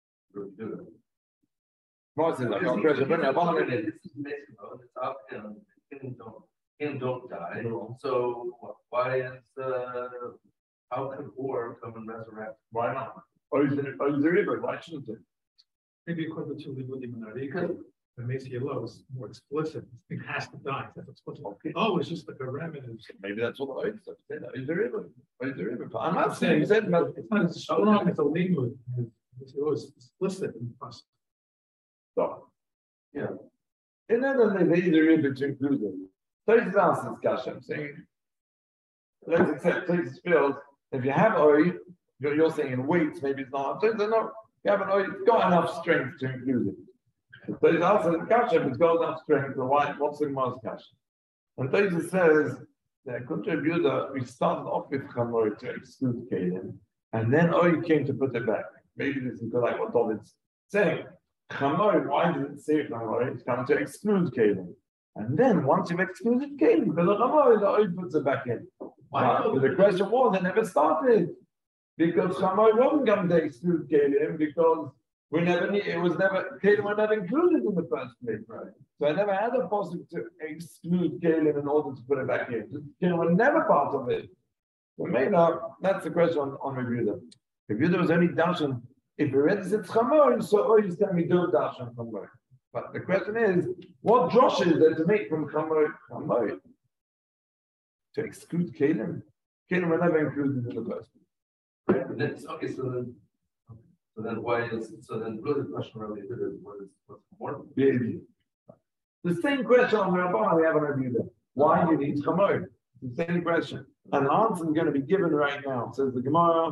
Gemara says, I've got a question. This is Mexico. It's up and don't die. So why is how could war come and resurrect? Why not? Or is it a river? Why shouldn't it? Maybe according to Libudim and Arika, the Mesi Eloi is more explicit. This thing has to die. That's explicit. Okay. Oh, it's just like a remedy. Maybe that's what the Oid said. Is a river? Is a river? I'm not saying he said, but it's not as strong as a linguist. Mesi Eloi is explicit in the process. So, yeah. In other words, there is a river to include it. So it's last discussion. Saying, let's accept Tosis feels if you have oil, you're saying in weight, maybe it's not. So no, you have an oil, it's got enough strength to include it. So it's also the kasha, if it's got enough strength, so what's the Gemara's kasha? And Tosis says that contributor, we started off with Chamoy to exclude Kalim, and then oil came to put it back. Maybe this is like what David's saying. Chamoy, why did it say Chamoy? It's come to exclude Kalim. And then once you've excluded Kalim, because the Chamoy, the oil puts it back in. But the question was, it never started. Because Chamoy wasn't going to exclude Kalim because Kalim were never included in the first place. Right. So I never had a possibility to exclude Kalim in order to put it back in. Kalim were never part of it. So that's the question on Rebuda. Rebuda was only darshan. If you read it Chamoy, so you tell me don't darshan Chamoy. But the question is, what Josh is there to make from Chamoy to exclude Kalim? Kalim were never included in the first place. Okay, so then why is really the question related is what's more? Maybe. The same question on the Rabbanan we have on Rebuda. Why do you need Chamoy? The same question. And the answer is going to be given right now. It says the Gemara.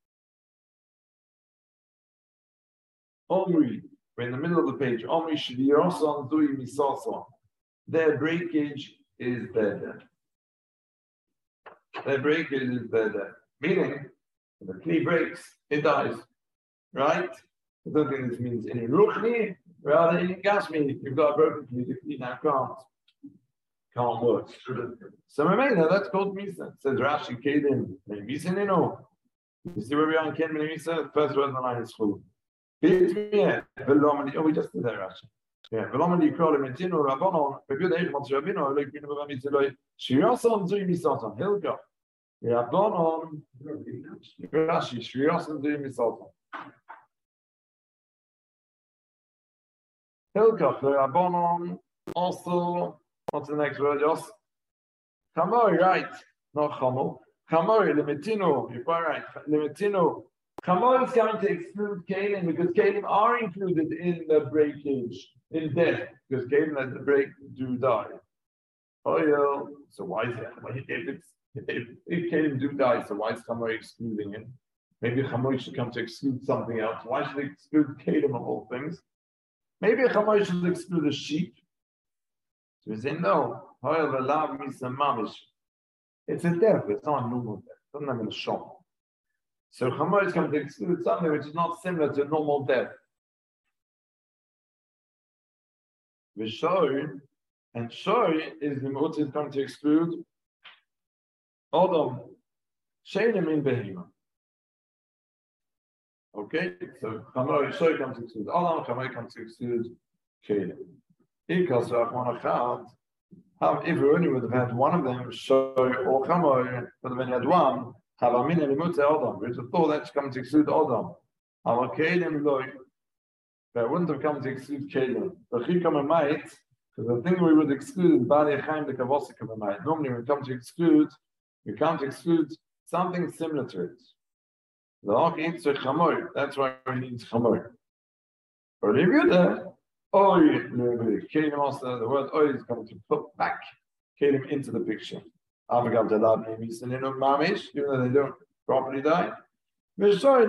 Omri, we're in the middle of the page. Omri shviroson zui misoson. Their breakage is better. Their breakage is better. Meaning, if the kli breaks, it dies. right? I don't think this means in Ruchni, rather in Gashmi. You've got a broken kiddush, you now can't work. So that's called Misa. It says Rashi Kedim, Misa Nino. You see where we are in Kedim Misa? The first word in the line is full. Oh, we just did that, Rashi. Yeah, Velomani call him Tino Rabbanon, but good age, what's Rabino, like Rabbanon, Shirasan doing Misatan, Hilga. Rabbanon, Rashi, Shirasan doing Misatan. Hilga, Rabbanon, also, what's the next word, Jos? Chamor, right? Not Chamor. Chamor, Limitino, you're quite right. Limitino. Chamor is going to exclude Kalim because Kalim are included in the breakage, in death, because Kalim at the break do die. Oh, yeah. So why is that? If Kalim do die, so why is Chamor excluding it? Maybe Chamor should come to exclude something else. Why should they exclude Kalim of all things? Maybe Chamor should exclude a sheep. So we say, no. It's a death, it's not a normal death. It doesn't have a shock. So Chamor is going to exclude something which is not similar to a normal death. Vishoy, and Shoy is the Mut is going to exclude Adam, Sheilim in Behema. Okay, so Chamor Shoy comes to exclude Adam, Chamor comes to exclude Kelim. Because if we only would have had one of them, Shoy or Chamor, but when you had one, have a minute limit to Adam. We would have thought that's come to exclude Adam. Our Kelim Loy, that wouldn't have come to exclude Kelim. But he come a might, because the thing we would exclude, Bali Chaim the Kavosik of a might. Normally, when we come to exclude, we can't exclude something similar to it. The Ark eats a Chamor, that's why we need Chamor. But if you're there, Kelim also, the word Oy is coming to put back Kelim into the picture. Even though they don't properly die. And Shoy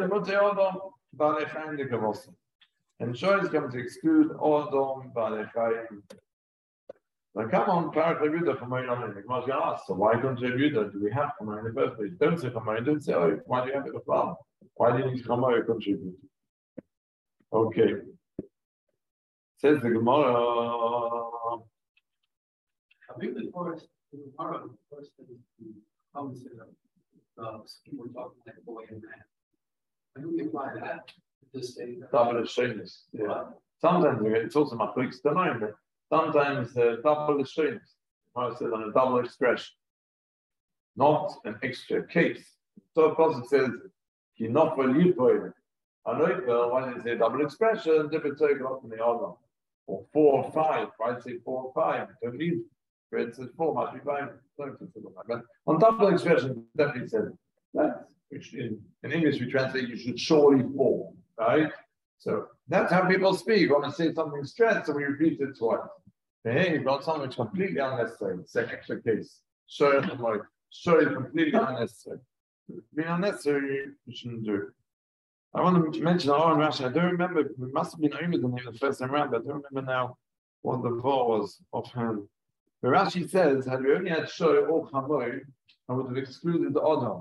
is coming to exclude Adam Balechayim. Now come on, Parak Rebuda from my knowledge. So why don't Rebuda? Do we have Chamor in the first place? Don't say Chamor, don't say, oh, why do you have it as well? Why do you need Chamor contribute? Okay. Says the Gemara. I think the first thing to consider people talking like boy and man. I think we apply that to this state. Double exchanges. Yeah. Sometimes it's also my quick denying, but sometimes double exchanges. I said on a double expression, not an extra case. So of course it says he not for you for it. I know it well, why did it say double expression, different take off in the other. Or 4 or 5, why say 4 or 5? Don't need where it says 4 must be 5. But on double expression, definitely says that, which in English we translate you should surely fall, right? So that's how people speak. Want to say something stressed, so we repeat it twice. Hey, you've got something which is completely unnecessary. It's an extra case. Sure, completely unnecessary. Being unnecessary, you shouldn't do it. I want to mention Aaron Rashi. I don't remember. It must have been Omer the first time around, but I don't remember now what the var was offhand. The Rashi says, had we only had Shoy or Chamor, I would have excluded the Adam.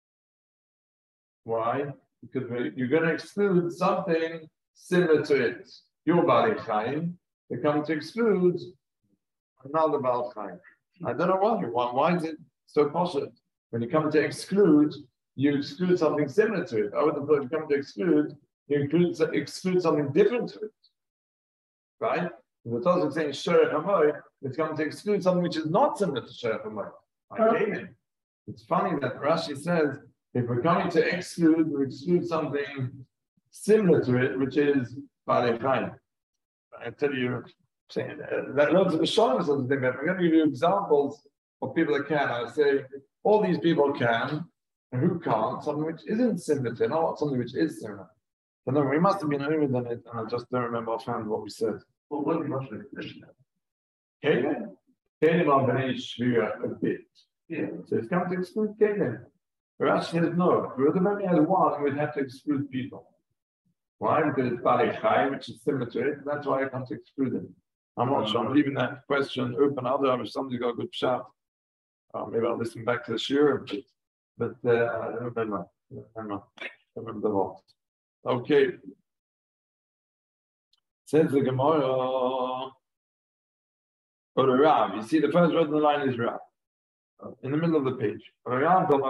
Why? Because you're going to exclude something similar to it. Your Bali Chaim, they come to exclude another Bali Chaim. I don't know why. Why is it so possible? When you come to exclude, you exclude something similar to it. I would have thought you come to exclude, you exclude something different to it. Right? If the Tosfos is saying Shoy Chamor, it's coming to exclude something which is not similar to Shoy Chamor. It's funny that Rashi says, if we're coming to exclude, we exclude something similar to it, which is Bali Chaim. I tell you, that loads of the Shalom sort of thing, but I'm going to give you examples of people that can. I say, all these people can, and who can't, something which isn't similar to it, not something which is similar. So no, we must have been earlier than it, and I just don't remember offhand what we said. Well, what do you want to finish now? Kelim are very shvira a bit. Yeah. So it's come to exclude Kelim. Rashi says no. If we would have only had one, we'd have to exclude people. Why? Because it's Bali Chai, which is similar to it. That's why I come to exclude it. I'm not sure. I'm leaving that question open. Other, if somebody got a good shot, maybe I'll listen back to the shiur. But I don't remember. I don't remember the whole. Okay. Says the Gemara. Or the Rav. You see, the first word in the line is Rav. In the middle of the page. Rav, go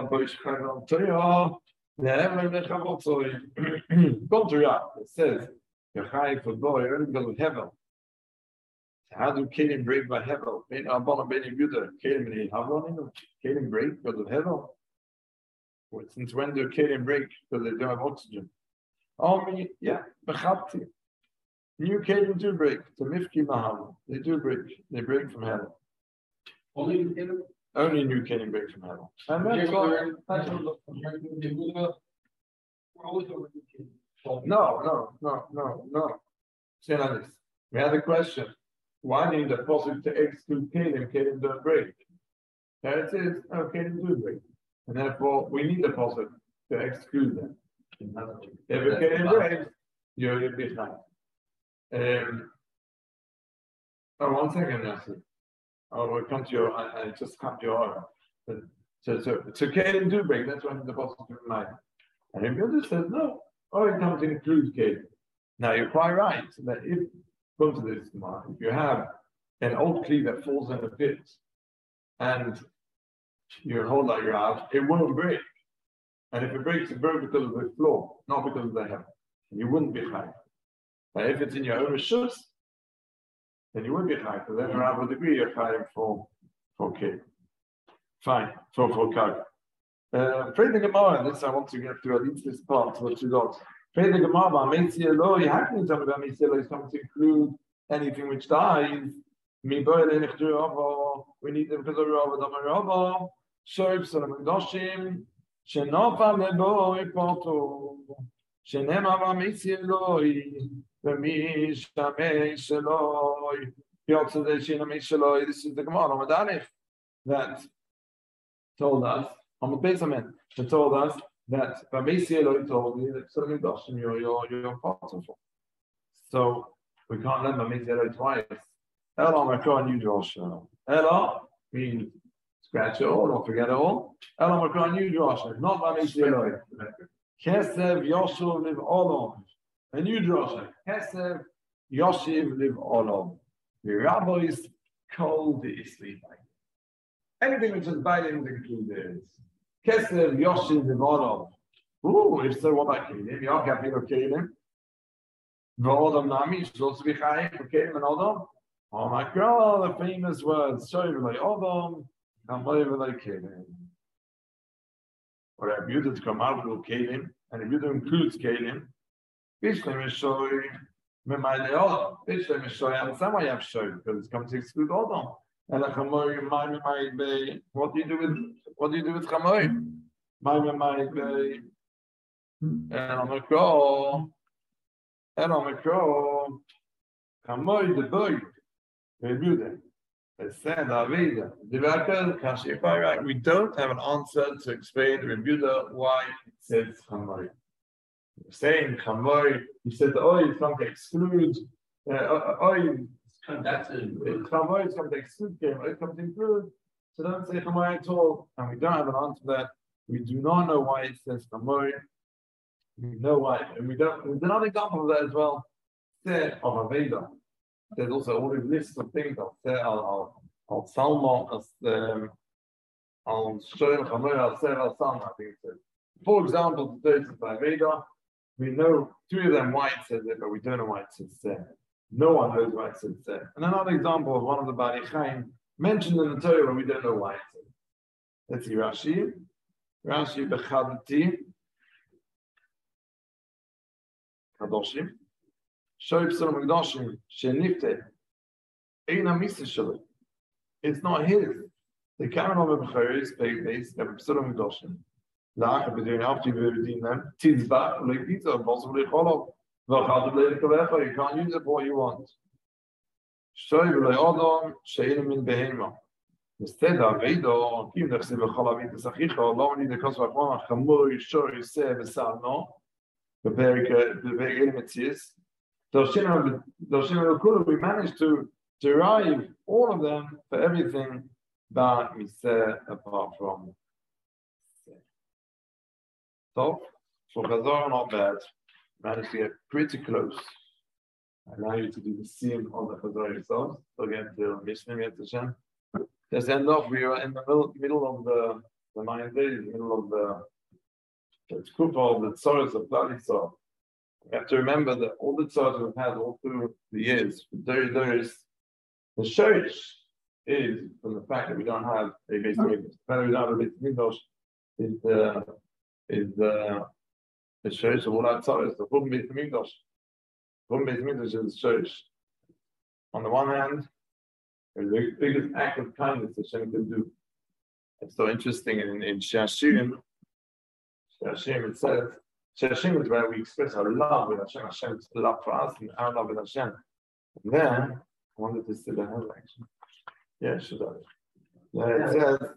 to Rav. It says, Yachai for boy, early because of Hevel. How do Kalim break by Hevel? Abana Ben Yehuda, Kalim and Havlon, Kalim break because of Hevel. Since when do Kalim break? Because they don't have oxygen. Yeah, Bechapti. New Kalim do break. To Mifki Mahal. They do break. They break from Hevel. Only new Kalim? Only new Kalim break from Hevel. And that's No. Say like this. We had a question. Why need the possible to exclude Kalim? Kalim don't break. There it is. Oh, Kalim do break. And therefore, we need the possible to exclude them. If a Kalim breaks, you're behind. 1 second, Yossi. We'll come to your, I just cut your order. So Kalim do break, that's when the possible to remind. And if the other says no, it comes to include Kalim. Now, you're quite right that if, go to this command, if you have an old kli that falls in a pit and you hold like you're out, it won't break. And if it breaks, it broke because of the floor, not because of the heaven. You wouldn't be high. But if it's in your own rishus, then you would be high. So then around would agree you're high for K. Fine, for Kag. Pray the Gemara, this I want to get through at least this part, what you got. Pray the Gemara, Meitzielo, how can you tell me that Meitzielo is coming to include anything which dies? We need them because of Rava, Shoib Solomon Doshim, Shenofa Leboi Poto, Shenema Meitzielo, Vemish Tamei Sheloi, Yotzade Shinamei Sheloi. This is the Gemara, Madalif, that told us, on the basement, that told us that Bamesielo told me that Solomon Doshim, you're part of it. So we can't learn Bamesielo twice. Ella Makron, you draw Shalom. Ella means scratch it all or forget it all. Ella Makron, you draw Shalom. Not Bamesielo. Kesev Yoshuv live Olom. And you draw Shalom. Kesev Yoshiv live Olom. The rabbis called the Isli. Anything which is biting is included. Kesev Yoshiv live Olom. Ooh, if so, what about Kelim? You're happy to Kelim. V'Odom Nami, should also be Chayim for Kelim and Odom. Oh my God, the famous words, show you like Odom, and whatever like Kelim. Or if you did come out with Kelim, and if you do includes Kelim, Bishlem is showing, Memai Leodom, Bishlem is showing, and some way I've shown, because it's coming to exclude Odom. And a Chamoy, what do you do with Chamoy? My and Omikro, Chamoy the boy. It said, we don't have an answer to explain the Rebuda why it says Chamoy. Saying Chamoy, he said, it's going to exclude, That's it. Chamoy is going to exclude, it comes to include. So don't say Chamoy at all. And we don't have an answer to that. We do not know why it says Chamoy. We know why. And there's another example of that as well. Said of Aveda. There's also all these lists of things. I'll Salmo, I'll show Chamoy, I'll say Al Salmo, I think it says. For example, the days of Aveda, we know 3 of them why it says it, but we don't know why it says there. No one knows why it says there. And another example of one of the Bari Chaim mentioned in the Torah, we don't know why it says. Let's see Rashi. Rashi Bechadati. Kadoshim. Shoib Solomon Kadoshim. Shenifte. Eina Misa Shalom. It's not his. The Karen of Becharis, based on Solomon Kadoshim. After you redeem them, Tizbach, like these are possibly follow. You can't use it for what you want. Instead of Vedo, give the Siva Holavit Sachicho, long the Koswakwana, Hamuri, Shori, Seb, Salno, the very Elimitis. We managed to derive all of them for everything that we said apart from. So, Chazor, not bad. managed to get pretty close. I allow you to do the same on the Chazar yourselves. So again, till Mishnah Yet Hashem. Just end off, we were in the middle of the 9 days, middle of the Tkufa of the Tzoros of Klal. You have to remember that all the Tzoros we've had all through the years, there is the Shorish is from the fact that we don't have a Beis Mikdash. The fact that we don't have a Beis Mikdash is the Shorish of all our Tzoros. The Churban Beis Mikdash. Churban Beis Mikdash is Shorish. On the one hand, it's the biggest act of kindness that Hashem can do. It's so interesting in Shashim. Shashim, it says, Shashim is where we express our love with Hashem. Hashem's love for us and our love with Hashem. And then, I wanted to see the hand actually. Yeah, should I? Yeah, it says,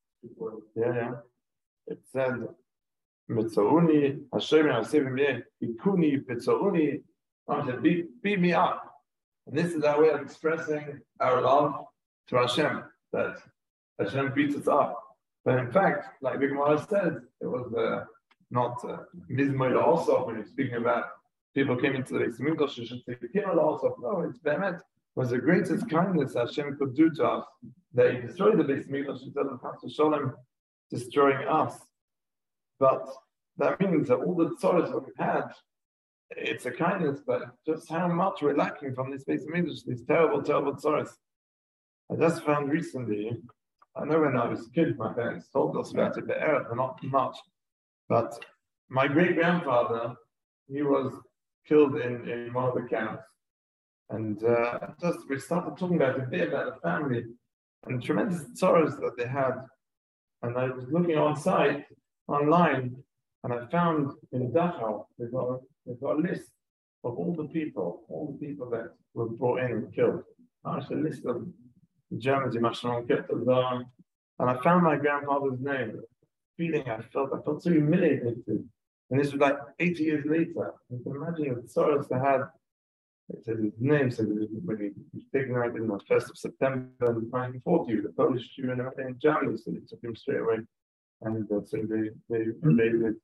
it says, Mitzoruni, Hashem, Hashem, Ikuni, Mitzoruni, beat me up. And this is our way of expressing our love to Hashem, that Hashem beats us up. But in fact, like the Gemara said, it was not Mizmoil also when you're speaking about people came into the Beis Mikdash, you should say Kimel also. No, it's Be'emet. It was the greatest kindness Hashem could do to us that He destroyed the Beis Mikdash instead of Chas V'Sholem destroying us. But that means that all the tzoros that we've had, it's a kindness, but just how much we're lacking from this Beis Mikdash, these terrible, terrible tzoros. I just found recently, I know when I was a kid, my parents told us about it, but not much. But my great-grandfather, he was killed in one of the camps. And we started talking about a bit about the family and the tremendous sorrows that they had. And I was looking online, and I found in Dachau, they've got a list of all the people that were brought in and killed. Actually, a list of the Germans in Mashron kept us on. And I found my grandfather's name. Feeling I felt so humiliated. And this was like 80 years later. You can imagine the sorrows they had. It said his name, said when he was taken out on the 1st of September 1940, the Polish Jew in Germany, so they took him straight away. And so they invaded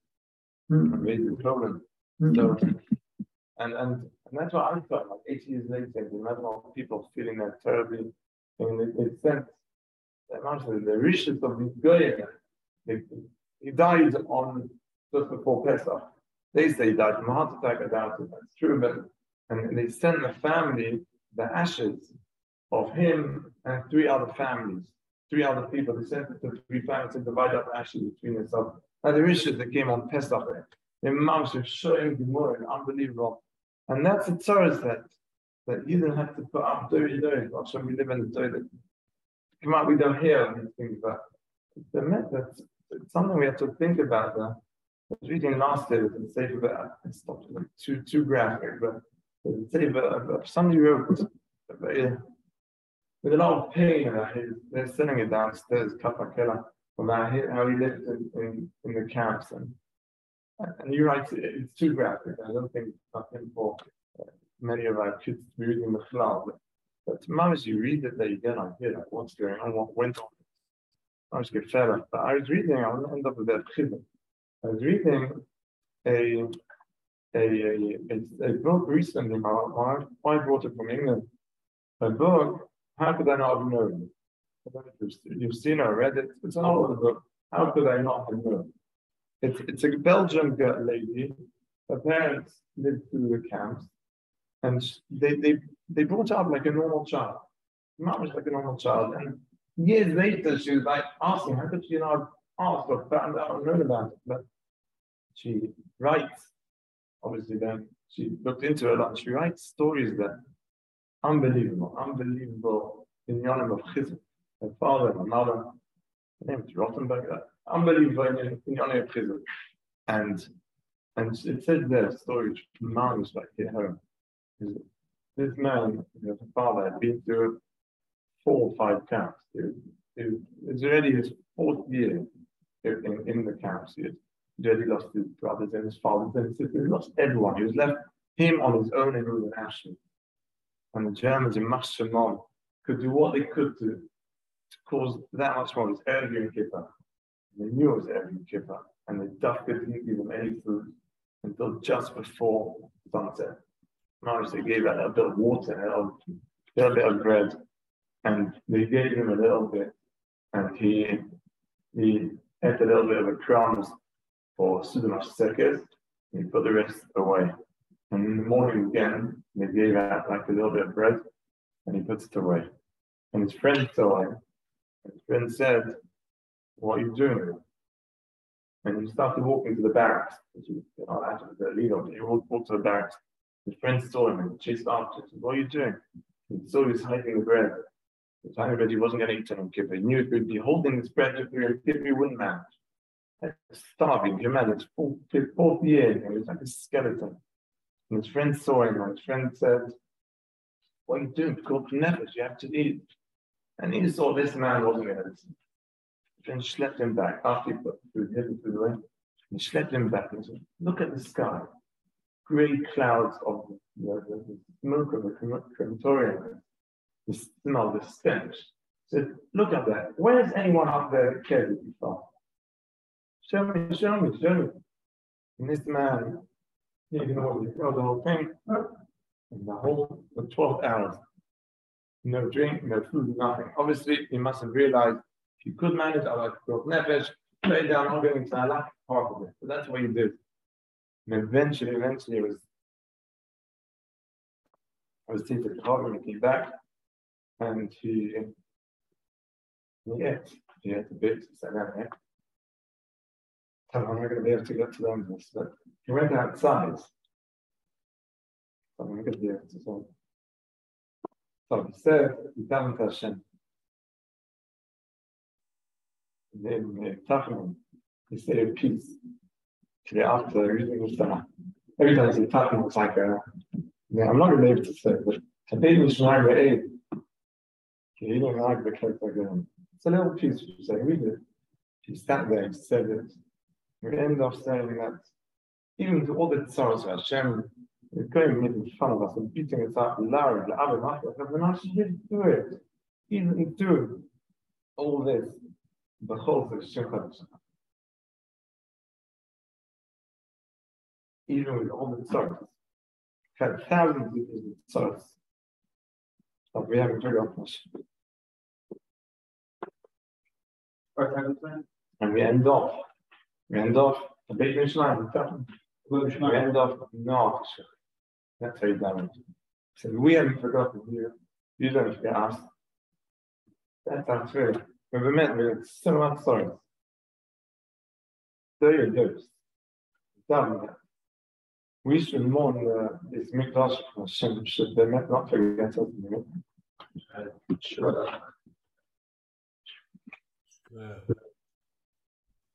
Poland. So, and that's what I felt like 80 years later. You imagine all people feeling that terribly. And it sent the riches of this guy. He died on just before Pesach. They say he died from a heart attack. I doubt it. That's true, but and they sent the family the ashes of him and 3 other families, 3 other people. They sent it to 3 families to divide up the ashes between themselves. And the riches that came on Pesach, the moms were showing the more unbelievable. And that's the tzoros that you don't have to put up. We live in the Torah. Come out, we don't hear these things, but it's something we have to think about. I was reading last day with the Sefer, I stopped like too graphic, but the Sefer, somebody wrote with a lot of pain about they're sending it downstairs, Kapakela, about how he lived in the camps. And you write, it's too graphic. I don't think nothing for many of our kids to be reading the Chlal. But tomorrow, as you read it, there you get an idea like what's going on, what went on. I was get fed up. But I was reading, I want to end up with that chiddush. I was reading a book recently. My wife brought it from England. A book, How Could I Not Have Known? I don't know if you've seen or read it. It's an older book. How Could I Not Have Known? It's a Belgian girl lady. Her parents lived through the camps. And they brought her up like a normal child. Not much like a normal child. And years later, she was like asking, how could she not ask or found out or known about it? But she writes, obviously then she looked into it a lot. She writes stories that unbelievable in the honor of Chizuk. Her father, her mother, her name is Rottenberg, unbelievable in the honor of Chizuk. And it says there, stories from moms back at home. This man, his father, had been through 4 or 5 camps. It's already his 4th year in the camps. He had already lost his brothers and his fathers and his sisters. He lost everyone. He was left him on his own in Northern Ashland. And the Germans in Mashemon could do what they could to cause that much more. It was Erevin Kippur. They knew it was Erevin Kippur. And the Dafka didn't give them any food. until just before sunset. Notice they gave a bit of water, a little bit of bread, and they gave him a little bit, and he ate a little bit of the crumbs for Sudamas Sekes, and he put the rest away. And in the morning again, they gave out like a little bit of bread, and he puts it away. And his friend saw him. His friend said, "What are you doing?" And he started walking to the barracks. Actually, the leader, he walked to the barracks. His friend saw him and chased after him. "What are you doing?" He saw he was hiding the bread. The tiny bread he wasn't going to eat on Yom Kippur. He knew if he'd be holding this bread for Yom Kippur, he wouldn't manage. Starving, you imagine, it's 4th year, and he was like a skeleton. And his friend saw him, and his friend said, "What are you doing? It's called nefesh, you have to eat." And he saw this man wasn't going to listen. His friend schlepped him back after he put food, hid the food away. He schlepped him back and said, "Look at the sky. Grey clouds of the smoke of the crematorium, the smell, the stench." He said, "Look at that. Where's anyone up there that cares if you fast? Show me, show me, show me." And this man, he ignored the whole thing. And the 12 hours, no drink, no food, nothing. Obviously, he must have realized if you could manage, I like to nefesh, lay down, I'm going to Allah, part of it. So that's what he did. And eventually it was seated at the harbor, and he came back, and he ate a bit, he said, "Okay, I'm not going to be able to get to the end of this," but he went outside. So I'm going to be able to solve. So he said, "He davened to Hashem." In Tachman, he said a piece. Today after reading this every time I say Tachman, it's like I'm not going to be able to say it, but I think we should not get aid. He didn't like the character again. It's a little piece you say, read it. He sat there and said it. We end up saying that even to all the sorrows of Hashem, they're going making fun of us and beating us up loud, we're not supposed to do it. Even do all this, the whole of Hashem. Even with all the sorrows, had thousands of sorrows, but we haven't forgotten much. And we end off a big Mishnah. We end off no. That's very damaging. So we haven't forgotten you. You don't forget us. That's unfair. We've met with so much sorrows. So you do. We should mourn this mikdash. Hashem should not forget us. Sure.